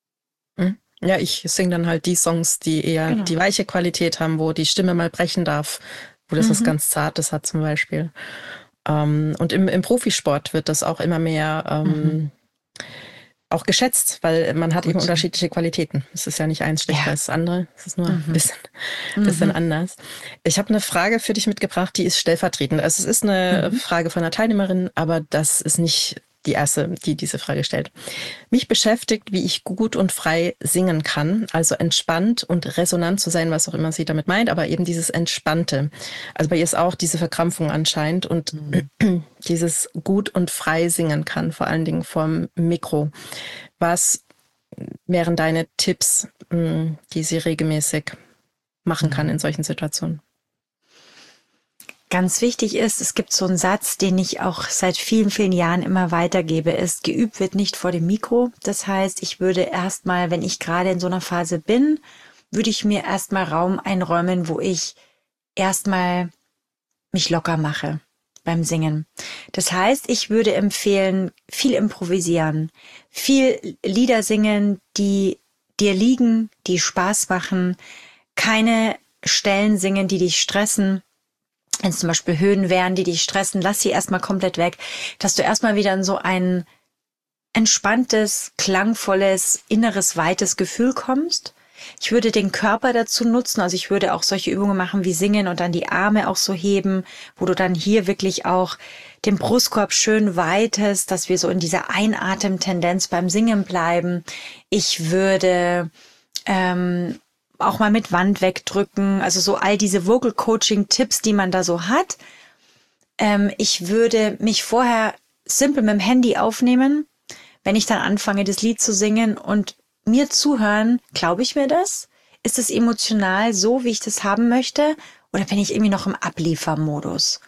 Ja, ich singe dann halt die Songs, die eher genau. die weiche Qualität haben, wo die Stimme mal brechen darf, wo das mhm. was ganz Zartes hat zum Beispiel. Ähm, und im, im Profisport wird das auch immer mehr ähm, mhm. auch geschätzt, weil man hat Gut. eben unterschiedliche Qualitäten. Es ist ja nicht eins schlechter ja. als das andere. Es ist nur mhm. ein bisschen, mhm. bisschen anders. Ich habe eine Frage für dich mitgebracht, die ist stellvertretend. Also es ist eine mhm. Frage von einer Teilnehmerin, aber das ist nicht die erste, die diese Frage stellt. Mich beschäftigt, wie ich gut und frei singen kann, also entspannt und resonant zu sein, was auch immer sie damit meint, aber eben dieses Entspannte. Also bei ihr ist auch diese Verkrampfung anscheinend und mhm. dieses gut und frei singen kann, vor allen Dingen vorm Mikro. Was wären deine Tipps, die sie regelmäßig machen kann in solchen Situationen? Ganz wichtig ist, es gibt so einen Satz, den ich auch seit vielen, vielen Jahren immer weitergebe, ist, geübt wird nicht vor dem Mikro. Das heißt, ich würde erstmal, wenn ich gerade in so einer Phase bin, würde ich mir erstmal Raum einräumen, wo ich erstmal mich locker mache beim Singen. Das heißt, ich würde empfehlen, viel improvisieren, viel Lieder singen, die dir liegen, die Spaß machen, keine Stellen singen, die dich stressen. Wenn es zum Beispiel Höhen wären, die dich stressen, lass sie erstmal komplett weg, dass du erstmal wieder in so ein entspanntes, klangvolles, inneres, weites Gefühl kommst. Ich würde den Körper dazu nutzen, also ich würde auch solche Übungen machen wie Singen und dann die Arme auch so heben, wo du dann hier wirklich auch den Brustkorb schön weitest, dass wir so in dieser Einatemtendenz beim Singen bleiben. Ich würde ähm, auch mal mit Wand wegdrücken, also so all diese Vocal Coaching Tipps, die man da so hat. Ähm, ich würde mich vorher simpel mit dem Handy aufnehmen, wenn ich dann anfange, das Lied zu singen und mir zuhören, glaube ich mir das? Ist es emotional so, wie ich das haben möchte? Oder bin ich irgendwie noch im Abliefermodus?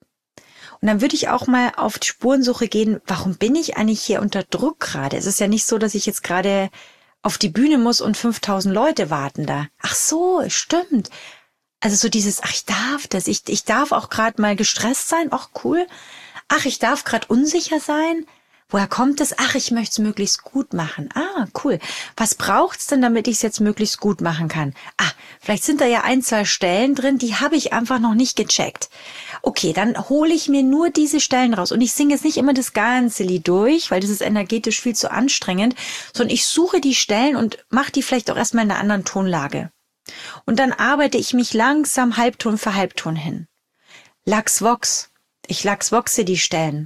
Und dann würde ich auch mal auf die Spurensuche gehen, warum bin ich eigentlich hier unter Druck gerade? Es ist ja nicht so, dass ich jetzt gerade auf die Bühne muss und fünftausend Leute warten da. Ach so, stimmt. Also so dieses, ach, ich darf das. Ich, ich darf auch gerade mal gestresst sein. Ach, cool. Ach, ich darf gerade unsicher sein. Woher kommt es? Ach, ich möchte es möglichst gut machen. Ah, cool. Was braucht's denn, damit ich es jetzt möglichst gut machen kann? Ah, vielleicht sind da ja ein, zwei Stellen drin, die habe ich einfach noch nicht gecheckt. Okay, dann hole ich mir nur diese Stellen raus. Und ich singe jetzt nicht immer das ganze Lied durch, weil das ist energetisch viel zu anstrengend, sondern ich suche die Stellen und mache die vielleicht auch erstmal in einer anderen Tonlage. Und dann arbeite ich mich langsam Halbton für Halbton hin. Lachs Vox. Ich Lachs Voxe die Stellen.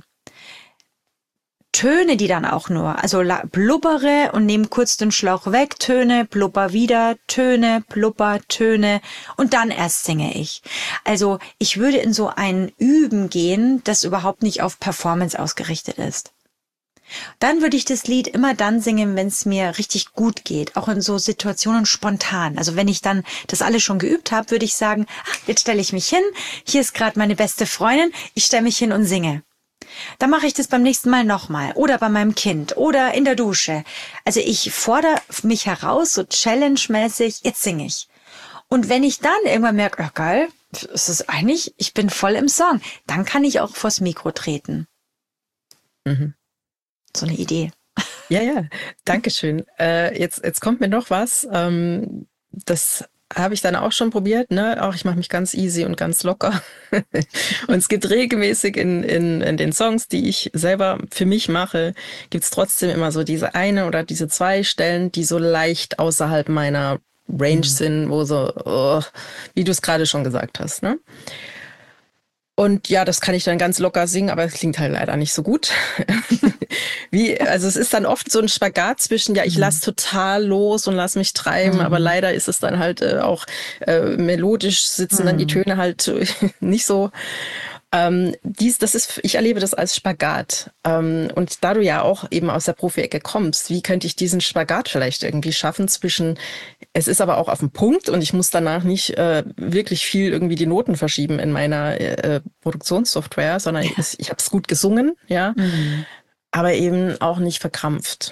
Töne die dann auch nur, also blubbere und nehme kurz den Schlauch weg, Töne, blubber wieder, Töne, blubber, Töne und dann erst singe ich. Also ich würde in so ein Üben gehen, das überhaupt nicht auf Performance ausgerichtet ist. Dann würde ich das Lied immer dann singen, wenn es mir richtig gut geht, auch in so Situationen spontan. Also wenn ich dann das alles schon geübt habe, würde ich sagen, ach, jetzt stelle ich mich hin, hier ist gerade meine beste Freundin, ich stelle mich hin und singe. Dann mache ich das beim nächsten Mal nochmal oder bei meinem Kind oder in der Dusche. Also ich fordere mich heraus, so challenge-mäßig, jetzt singe ich. Und wenn ich dann irgendwann merke, oh geil, es ist eigentlich, ich bin voll im Song, dann kann ich auch vors Mikro treten. Mhm. So eine Idee. Ja, ja, Dankeschön. Äh, jetzt, jetzt kommt mir noch was, ähm, das habe ich dann auch schon probiert, ne? Auch ich mache mich ganz easy und ganz locker. Und es gibt regelmäßig in, in, in den Songs, die ich selber für mich mache, gibt es trotzdem immer so diese eine oder diese zwei Stellen, die so leicht außerhalb meiner Range mhm. sind, wo so, oh, wie du es gerade schon gesagt hast, ne? Und ja, das kann ich dann ganz locker singen, aber es klingt halt leider nicht so gut. Wie, also es ist dann oft so ein Spagat zwischen, ja, ich lass total los und lass mich treiben, mhm. aber leider ist es dann halt äh, auch äh, melodisch sitzen mhm. dann die Töne halt nicht so. Ähm, dies, das ist, ich erlebe das als Spagat. Ähm, und da du ja auch eben aus der Profi-Ecke kommst, wie könnte ich diesen Spagat vielleicht irgendwie schaffen zwischen, es ist aber auch auf den Punkt und ich muss danach nicht äh, wirklich viel irgendwie die Noten verschieben in meiner äh, Produktionssoftware, sondern ja. ich, ich habe es gut gesungen, ja, mhm. aber eben auch nicht verkrampft.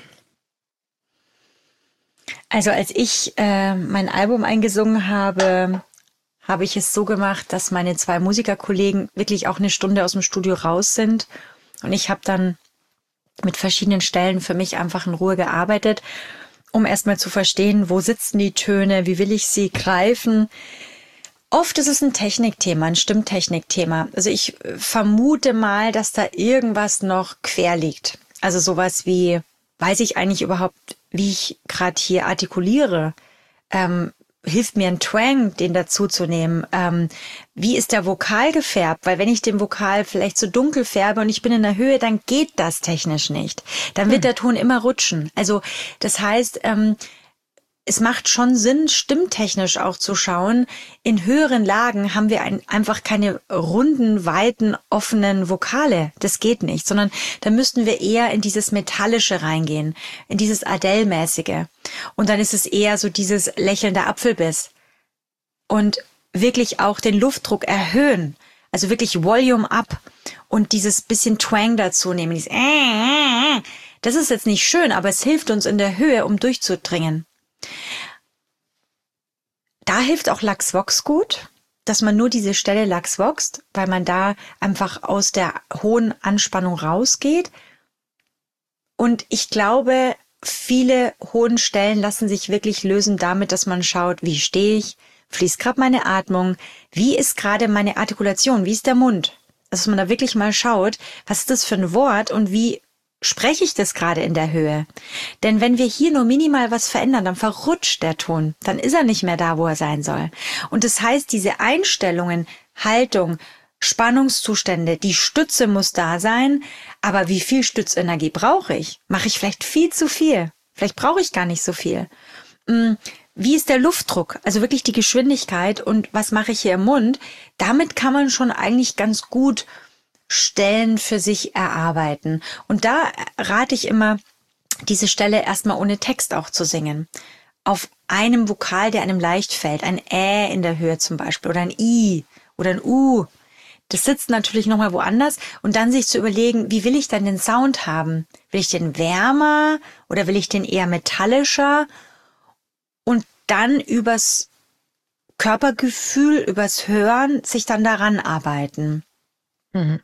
Also als ich äh, mein Album eingesungen habe, habe ich es so gemacht, dass meine zwei Musikerkollegen wirklich auch eine Stunde aus dem Studio raus sind. Und ich habe dann mit verschiedenen Stellen für mich einfach in Ruhe gearbeitet, um erstmal zu verstehen, wo sitzen die Töne, wie will ich sie greifen. Oft ist es ein Technikthema, ein Stimmtechnikthema. Also ich vermute mal, dass da irgendwas noch quer liegt. Also sowas wie, weiß ich eigentlich überhaupt, wie ich gerade hier artikuliere? Ähm, hilft mir ein Twang, den dazu zu nehmen? Ähm, wie ist der Vokal gefärbt? Weil wenn ich den Vokal vielleicht zu dunkel färbe und ich bin in der Höhe, dann geht das technisch nicht. Dann wird hm. der Ton immer rutschen. Also das heißt, ähm, es macht schon Sinn, stimmtechnisch auch zu schauen. In höheren Lagen haben wir ein, einfach keine runden, weiten, offenen Vokale. Das geht nicht, sondern da müssten wir eher in dieses Metallische reingehen, in dieses Adele-mäßige. Und dann ist es eher so dieses lächelnde Apfelbiss. und wirklich auch den Luftdruck erhöhen. Also wirklich Volume up und dieses bisschen Twang dazu nehmen. Dieses äh, äh, das ist jetzt nicht schön, aber es hilft uns in der Höhe, um durchzudringen. Da hilft auch Lachs-Vox gut, dass man nur diese Stelle Lachs-Voxt, weil man da einfach aus der hohen Anspannung rausgeht. Und ich glaube, viele hohen Stellen lassen sich wirklich lösen damit, dass man schaut, wie stehe ich, fließt gerade meine Atmung, wie ist gerade meine Artikulation, wie ist der Mund? Dass man da wirklich mal schaut, was ist das für ein Wort und wie spreche ich das gerade in der Höhe? Denn wenn wir hier nur minimal was verändern, dann verrutscht der Ton. Dann ist er nicht mehr da, wo er sein soll. Und das heißt, diese Einstellungen, Haltung, Spannungszustände, die Stütze muss da sein. Aber wie viel Stützenergie brauche ich? Mache ich vielleicht viel zu viel? Vielleicht brauche ich gar nicht so viel. Wie ist der Luftdruck? Also wirklich die Geschwindigkeit und was mache ich hier im Mund? Damit kann man schon eigentlich ganz gut Stellen für sich erarbeiten. Und da rate ich immer, diese Stelle erstmal ohne Text auch zu singen. Auf einem Vokal, der einem leicht fällt. Ein Ä in der Höhe zum Beispiel oder ein I oder ein U. Das sitzt natürlich nochmal woanders. Und dann sich zu überlegen, wie will ich dann den Sound haben? Will ich den wärmer oder will ich den eher metallischer? Und dann übers Körpergefühl, übers Hören sich dann daran arbeiten. Mhm.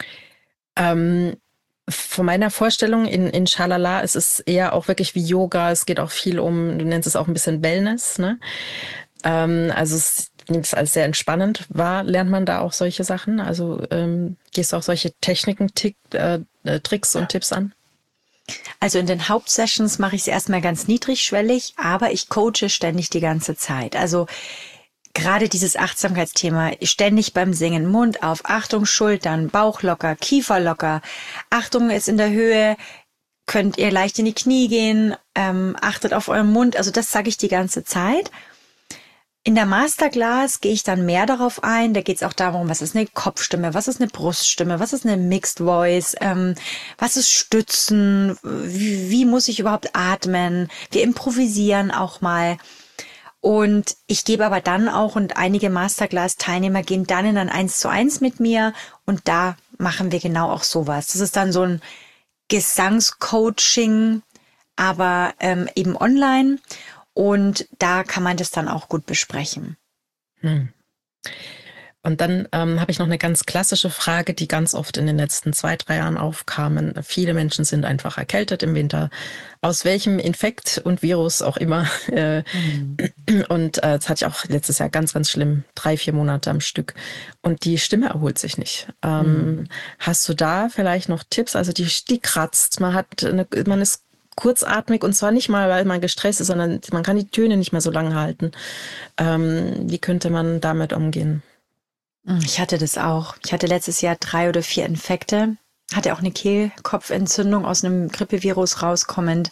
Ähm, von meiner Vorstellung in, in Schalala ist es eher auch wirklich wie Yoga. Es geht auch viel um, du nennst es auch ein bisschen Wellness, ne? Ähm, also es nimmt es als sehr entspannend wahr. Lernt man da auch solche Sachen? Also ähm, gehst du auch solche Techniken, Tick, äh, Tricks und Tipps an? Also in den Hauptsessions mache ich es erstmal ganz niedrigschwellig, aber ich coache ständig die ganze Zeit. Also gerade dieses Achtsamkeitsthema, ständig beim Singen, Mund auf, Achtung, Schultern, Bauch locker, Kiefer locker, Achtung ist in der Höhe, könnt ihr leicht in die Knie gehen, ähm, achtet auf euren Mund, also das sage ich die ganze Zeit. In der Masterclass gehe ich dann mehr darauf ein, da geht es auch darum, was ist eine Kopfstimme, was ist eine Bruststimme, was ist eine Mixed Voice, ähm, was ist Stützen, wie, wie muss ich überhaupt atmen, wir improvisieren auch mal. Und ich gebe aber dann auch, und einige Masterclass-Teilnehmer gehen dann in ein eins zu eins mit mir und da machen wir genau auch sowas. Das ist dann so ein Gesangscoaching, aber ähm, eben online und da kann man das dann auch gut besprechen. Hm. Und dann ähm, habe ich noch eine ganz klassische Frage, die ganz oft in den letzten zwei, drei Jahren aufkamen. Viele Menschen sind einfach erkältet im Winter, aus welchem Infekt und Virus auch immer. Äh, mhm. Und äh, das hatte ich auch letztes Jahr ganz, ganz schlimm, drei, vier Monate am Stück. Und die Stimme erholt sich nicht. Ähm, mhm. Hast du da vielleicht noch Tipps? Also die, die kratzt, man hat eine, man ist kurzatmig und zwar nicht mal, weil man gestresst ist, sondern man kann die Töne nicht mehr so lange halten. Ähm, wie könnte man damit umgehen? Ich hatte das auch. Ich hatte letztes Jahr drei oder vier Infekte, hatte auch eine Kehlkopfentzündung aus einem Grippevirus rauskommend.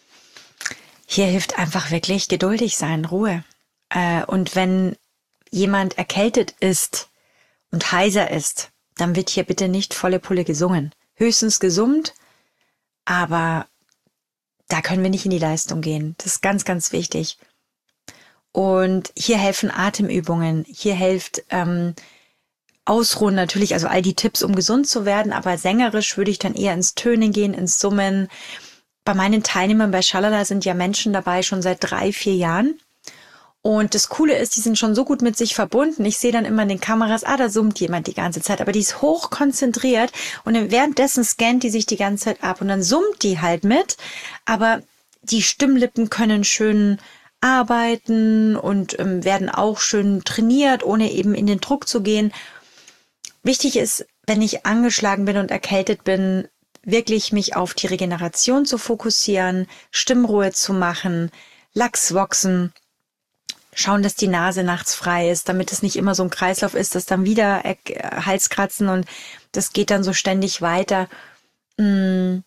Hier hilft einfach wirklich geduldig sein, Ruhe. Und wenn jemand erkältet ist und heiser ist, dann wird hier bitte nicht volle Pulle gesungen. Höchstens gesummt, aber da können wir nicht in die Leistung gehen. Das ist ganz, ganz wichtig. Und hier helfen Atemübungen, hier hilft ähm, Ausruhen natürlich, also all die Tipps, um gesund zu werden, aber sängerisch würde ich dann eher ins Tönen gehen, ins Summen. Bei meinen Teilnehmern bei Schalala sind ja Menschen dabei schon seit drei, vier Jahren. Und das Coole ist, die sind schon so gut mit sich verbunden. Ich sehe dann immer in den Kameras, ah, da summt jemand die ganze Zeit, aber die ist hoch konzentriert und währenddessen scannt die sich die ganze Zeit ab und dann summt die halt mit, aber die Stimmlippen können schön arbeiten und ähm, werden auch schön trainiert, ohne eben in den Druck zu gehen. Wichtig ist, wenn ich angeschlagen bin und erkältet bin, wirklich mich auf die Regeneration zu fokussieren, Stimmruhe zu machen, Lachsvoxen, schauen, dass die Nase nachts frei ist, damit es nicht immer so ein Kreislauf ist, dass dann wieder äh, Halskratzen und das geht dann so ständig weiter. Mm.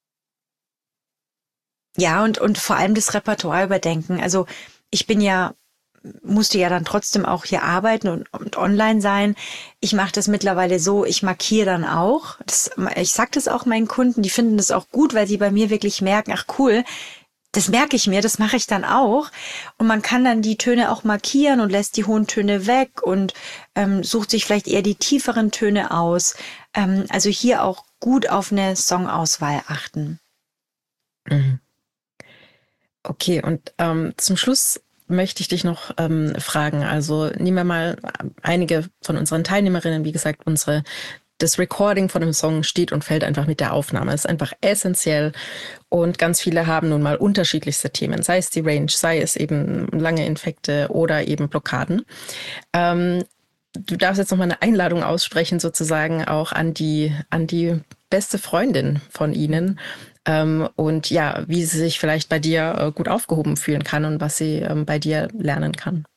Ja, und, und vor allem das Repertoire überdenken. Also ich bin ja, musste ja dann trotzdem auch hier arbeiten und, und online sein. Ich mache das mittlerweile so, ich markiere dann auch. Das, ich sage das auch meinen Kunden, die finden das auch gut, weil sie bei mir wirklich merken, ach cool, das merke ich mir, das mache ich dann auch. Und man kann dann die Töne auch markieren und lässt die hohen Töne weg und ähm, sucht sich vielleicht eher die tieferen Töne aus. Ähm, also hier auch gut auf eine Songauswahl achten. Mhm. Okay, und ähm, zum Schluss möchte ich dich noch ähm, fragen. Also nehmen wir mal einige von unseren Teilnehmerinnen, wie gesagt, unsere das Recording von einem Song steht und fällt einfach mit der Aufnahme. Es ist einfach essentiell und ganz viele haben nun mal unterschiedlichste Themen, sei es die Range, sei es eben lange Infekte oder eben Blockaden. Ähm, du darfst jetzt noch mal eine Einladung aussprechen, sozusagen auch an die, an die beste Freundin von Ihnen. Ähm, und ja, wie sie sich vielleicht bei dir äh, gut aufgehoben fühlen kann und was sie ähm, bei dir lernen kann.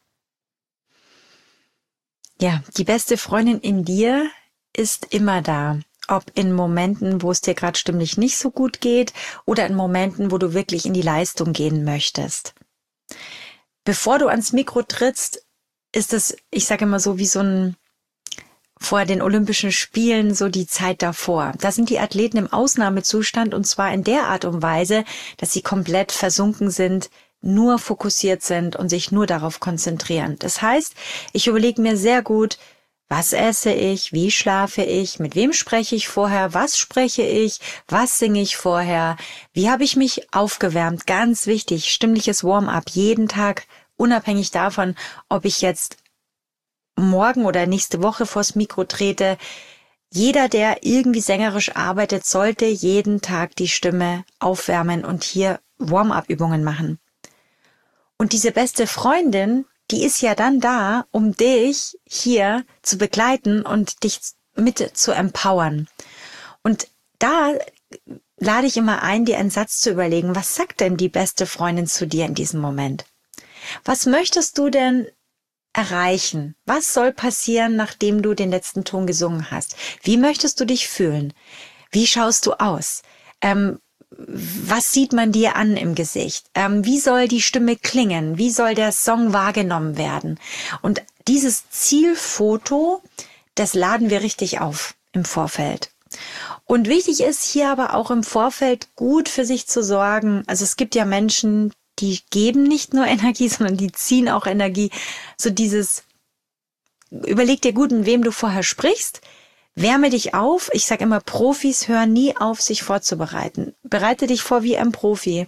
Ja, die beste Freundin in dir ist immer da. Ob in Momenten, wo es dir gerade stimmlich nicht so gut geht oder in Momenten, wo du wirklich in die Leistung gehen möchtest. Bevor du ans Mikro trittst, ist es, ich sage immer so, wie so ein vor den Olympischen Spielen, so die Zeit davor. Da sind die Athleten im Ausnahmezustand und zwar in der Art und Weise, dass sie komplett versunken sind, nur fokussiert sind und sich nur darauf konzentrieren. Das heißt, ich überlege mir sehr gut, was esse ich, wie schlafe ich, mit wem spreche ich vorher, was spreche ich, was singe ich vorher, wie habe ich mich aufgewärmt, ganz wichtig, stimmliches Warm-up jeden Tag, unabhängig davon, ob ich jetzt morgen oder nächste Woche vors Mikro trete. Jeder, der irgendwie sängerisch arbeitet, sollte jeden Tag die Stimme aufwärmen und hier Warm-up-Übungen machen. Und diese beste Freundin, die ist ja dann da, um dich hier zu begleiten und dich mit zu empowern. Und da lade ich immer ein, dir einen Satz zu überlegen. Was sagt denn die beste Freundin zu dir in diesem Moment? Was möchtest du denn erreichen? Was soll passieren, nachdem du den letzten Ton gesungen hast? Wie möchtest du dich fühlen? Wie schaust du aus? Ähm, was sieht man dir an im Gesicht? Ähm, wie soll die Stimme klingen? Wie soll der Song wahrgenommen werden? Und dieses Zielfoto, das laden wir richtig auf im Vorfeld. Und wichtig ist hier aber auch im Vorfeld gut für sich zu sorgen. Also es gibt ja Menschen, die geben nicht nur Energie, sondern die ziehen auch Energie. So dieses, überleg dir gut, mit wem du vorher sprichst. Wärme dich auf. Ich sage immer, Profis hören nie auf, sich vorzubereiten. Bereite dich vor wie ein Profi.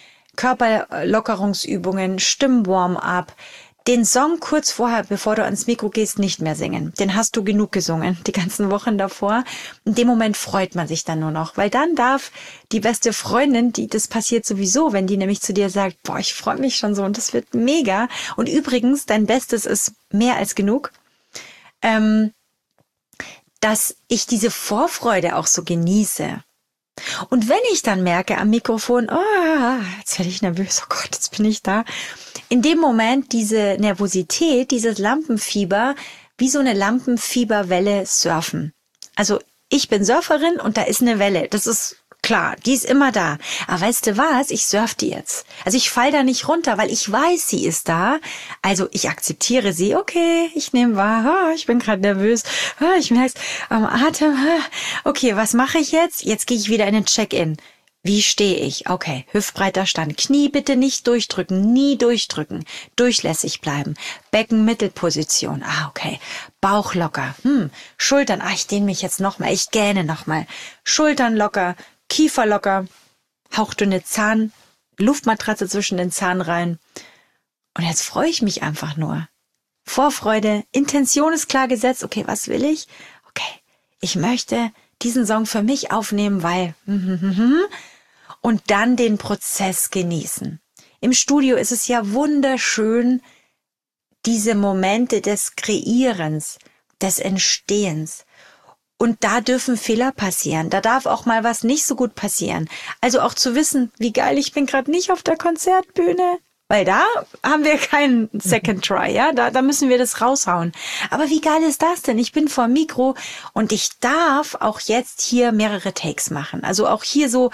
Körperlockerungsübungen, Stimmwarm-up. Den Song kurz vorher, bevor du ans Mikro gehst, nicht mehr singen. Den hast du genug gesungen, die ganzen Wochen davor. In dem Moment freut man sich dann nur noch, weil dann darf die beste Freundin, die das passiert sowieso, wenn die nämlich zu dir sagt, boah, ich freue mich schon so und das wird mega. Und übrigens, dein Bestes ist mehr als genug. Ähm, dass ich diese Vorfreude auch so genieße. Und wenn ich dann merke am Mikrofon, oh, jetzt werde ich nervös, oh Gott, jetzt bin ich da. In dem Moment diese Nervosität, dieses Lampenfieber, wie so eine Lampenfieberwelle surfen. Also ich bin Surferin und da ist eine Welle, das ist klar, die ist immer da. Aber weißt du was, ich surf die jetzt. Also ich fall da nicht runter, weil ich weiß, sie ist da. Also ich akzeptiere sie, okay, ich nehme wahr, oh, ich bin gerade nervös, oh, ich merke es am Atem. Okay, was mache ich jetzt? Jetzt gehe ich wieder in den Check-in. Wie stehe ich? Okay, hüftbreiter Stand. Knie bitte nicht durchdrücken, nie durchdrücken. Durchlässig bleiben. Becken-Mittelposition. Ah, okay. Bauch locker. Hm. Schultern. Ah, ich dehne mich jetzt nochmal. Ich gähne nochmal. Schultern locker. Kiefer locker. Hauchdünne Zahn. Luftmatratze zwischen den Zahnreihen. Und jetzt freue ich mich einfach nur. Vorfreude. Intention ist klar gesetzt. Okay, was will ich? Okay, ich möchte diesen Song für mich aufnehmen, weil... Und dann den Prozess genießen. Im Studio ist es ja wunderschön, diese Momente des Kreierens, des Entstehens. Und da dürfen Fehler passieren. Da darf auch mal was nicht so gut passieren. Also auch zu wissen, wie geil, ich bin gerade nicht auf der Konzertbühne. Weil da haben wir keinen Second Try, ja, da, da müssen wir das raushauen. Aber wie geil ist das denn? Ich bin vor dem Mikro und ich darf auch jetzt hier mehrere Takes machen. Also auch hier so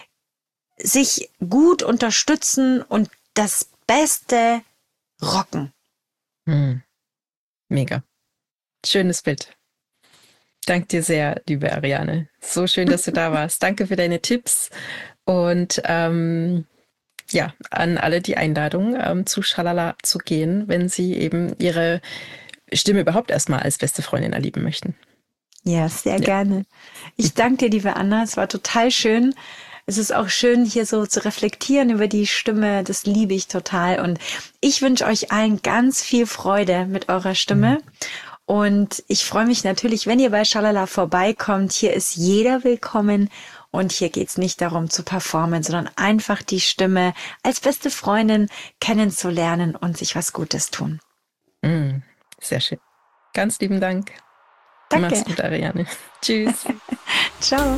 sich gut unterstützen und das Beste rocken. Hm. Mega. Schönes Bild. Danke dir sehr, liebe Ariane. So schön, dass du da warst. Danke für deine Tipps und ähm, ja, an alle die Einladung, ähm, zu Schalala zu gehen, wenn sie eben ihre Stimme überhaupt erstmal als beste Freundin erleben möchten. Ja, sehr ja. gerne. Ich danke dir, liebe Anna. Es war total schön. Es ist auch schön, hier so zu reflektieren über die Stimme. Das liebe ich total. Und ich wünsche euch allen ganz viel Freude mit eurer Stimme. Mhm. Und ich freue mich natürlich, wenn ihr bei Schalala vorbeikommt. Hier ist jeder willkommen. Und hier geht's nicht darum zu performen, sondern einfach die Stimme als beste Freundin kennenzulernen und sich was Gutes tun. Mhm. Sehr schön. Ganz lieben Dank. Danke. Mach's gut, Ariane. Tschüss. Ciao.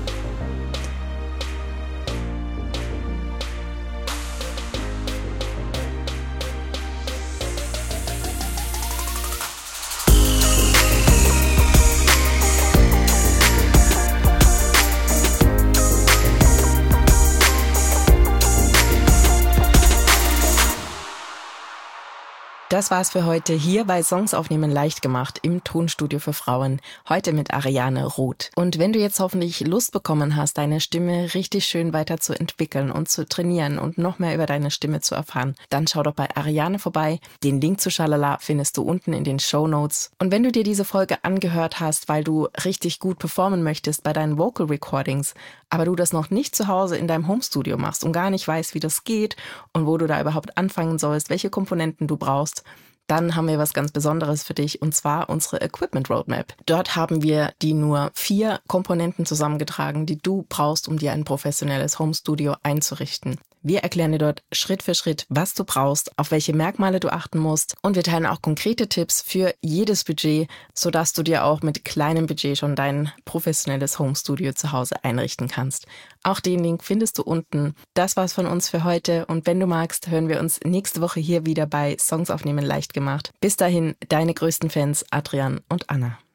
Das war's für heute hier bei Songs aufnehmen leicht gemacht im Tonstudio für Frauen. Heute mit Ariane Roth. Und wenn du jetzt hoffentlich Lust bekommen hast, deine Stimme richtig schön weiterzuentwickeln und zu trainieren und noch mehr über deine Stimme zu erfahren, dann schau doch bei Ariane vorbei. Den Link zu Schalala findest du unten in den Shownotes. Und wenn du dir diese Folge angehört hast, weil du richtig gut performen möchtest bei deinen Vocal Recordings, aber du das noch nicht zu Hause in deinem Homestudio machst und gar nicht weißt, wie das geht und wo du da überhaupt anfangen sollst, welche Komponenten du brauchst, dann haben wir was ganz Besonderes für dich, und zwar unsere Equipment Roadmap. Dort haben wir die nur vier Komponenten zusammengetragen, die du brauchst, um dir ein professionelles Homestudio einzurichten. Wir erklären dir dort Schritt für Schritt, was du brauchst, auf welche Merkmale du achten musst, und wir teilen auch konkrete Tipps für jedes Budget, sodass du dir auch mit kleinem Budget schon dein professionelles Homestudio zu Hause einrichten kannst. Auch den Link findest du unten. Das war's von uns für heute, und wenn du magst, hören wir uns nächste Woche hier wieder bei Songs aufnehmen leicht gemacht. Bis dahin, deine größten Fans Adrian und Anna.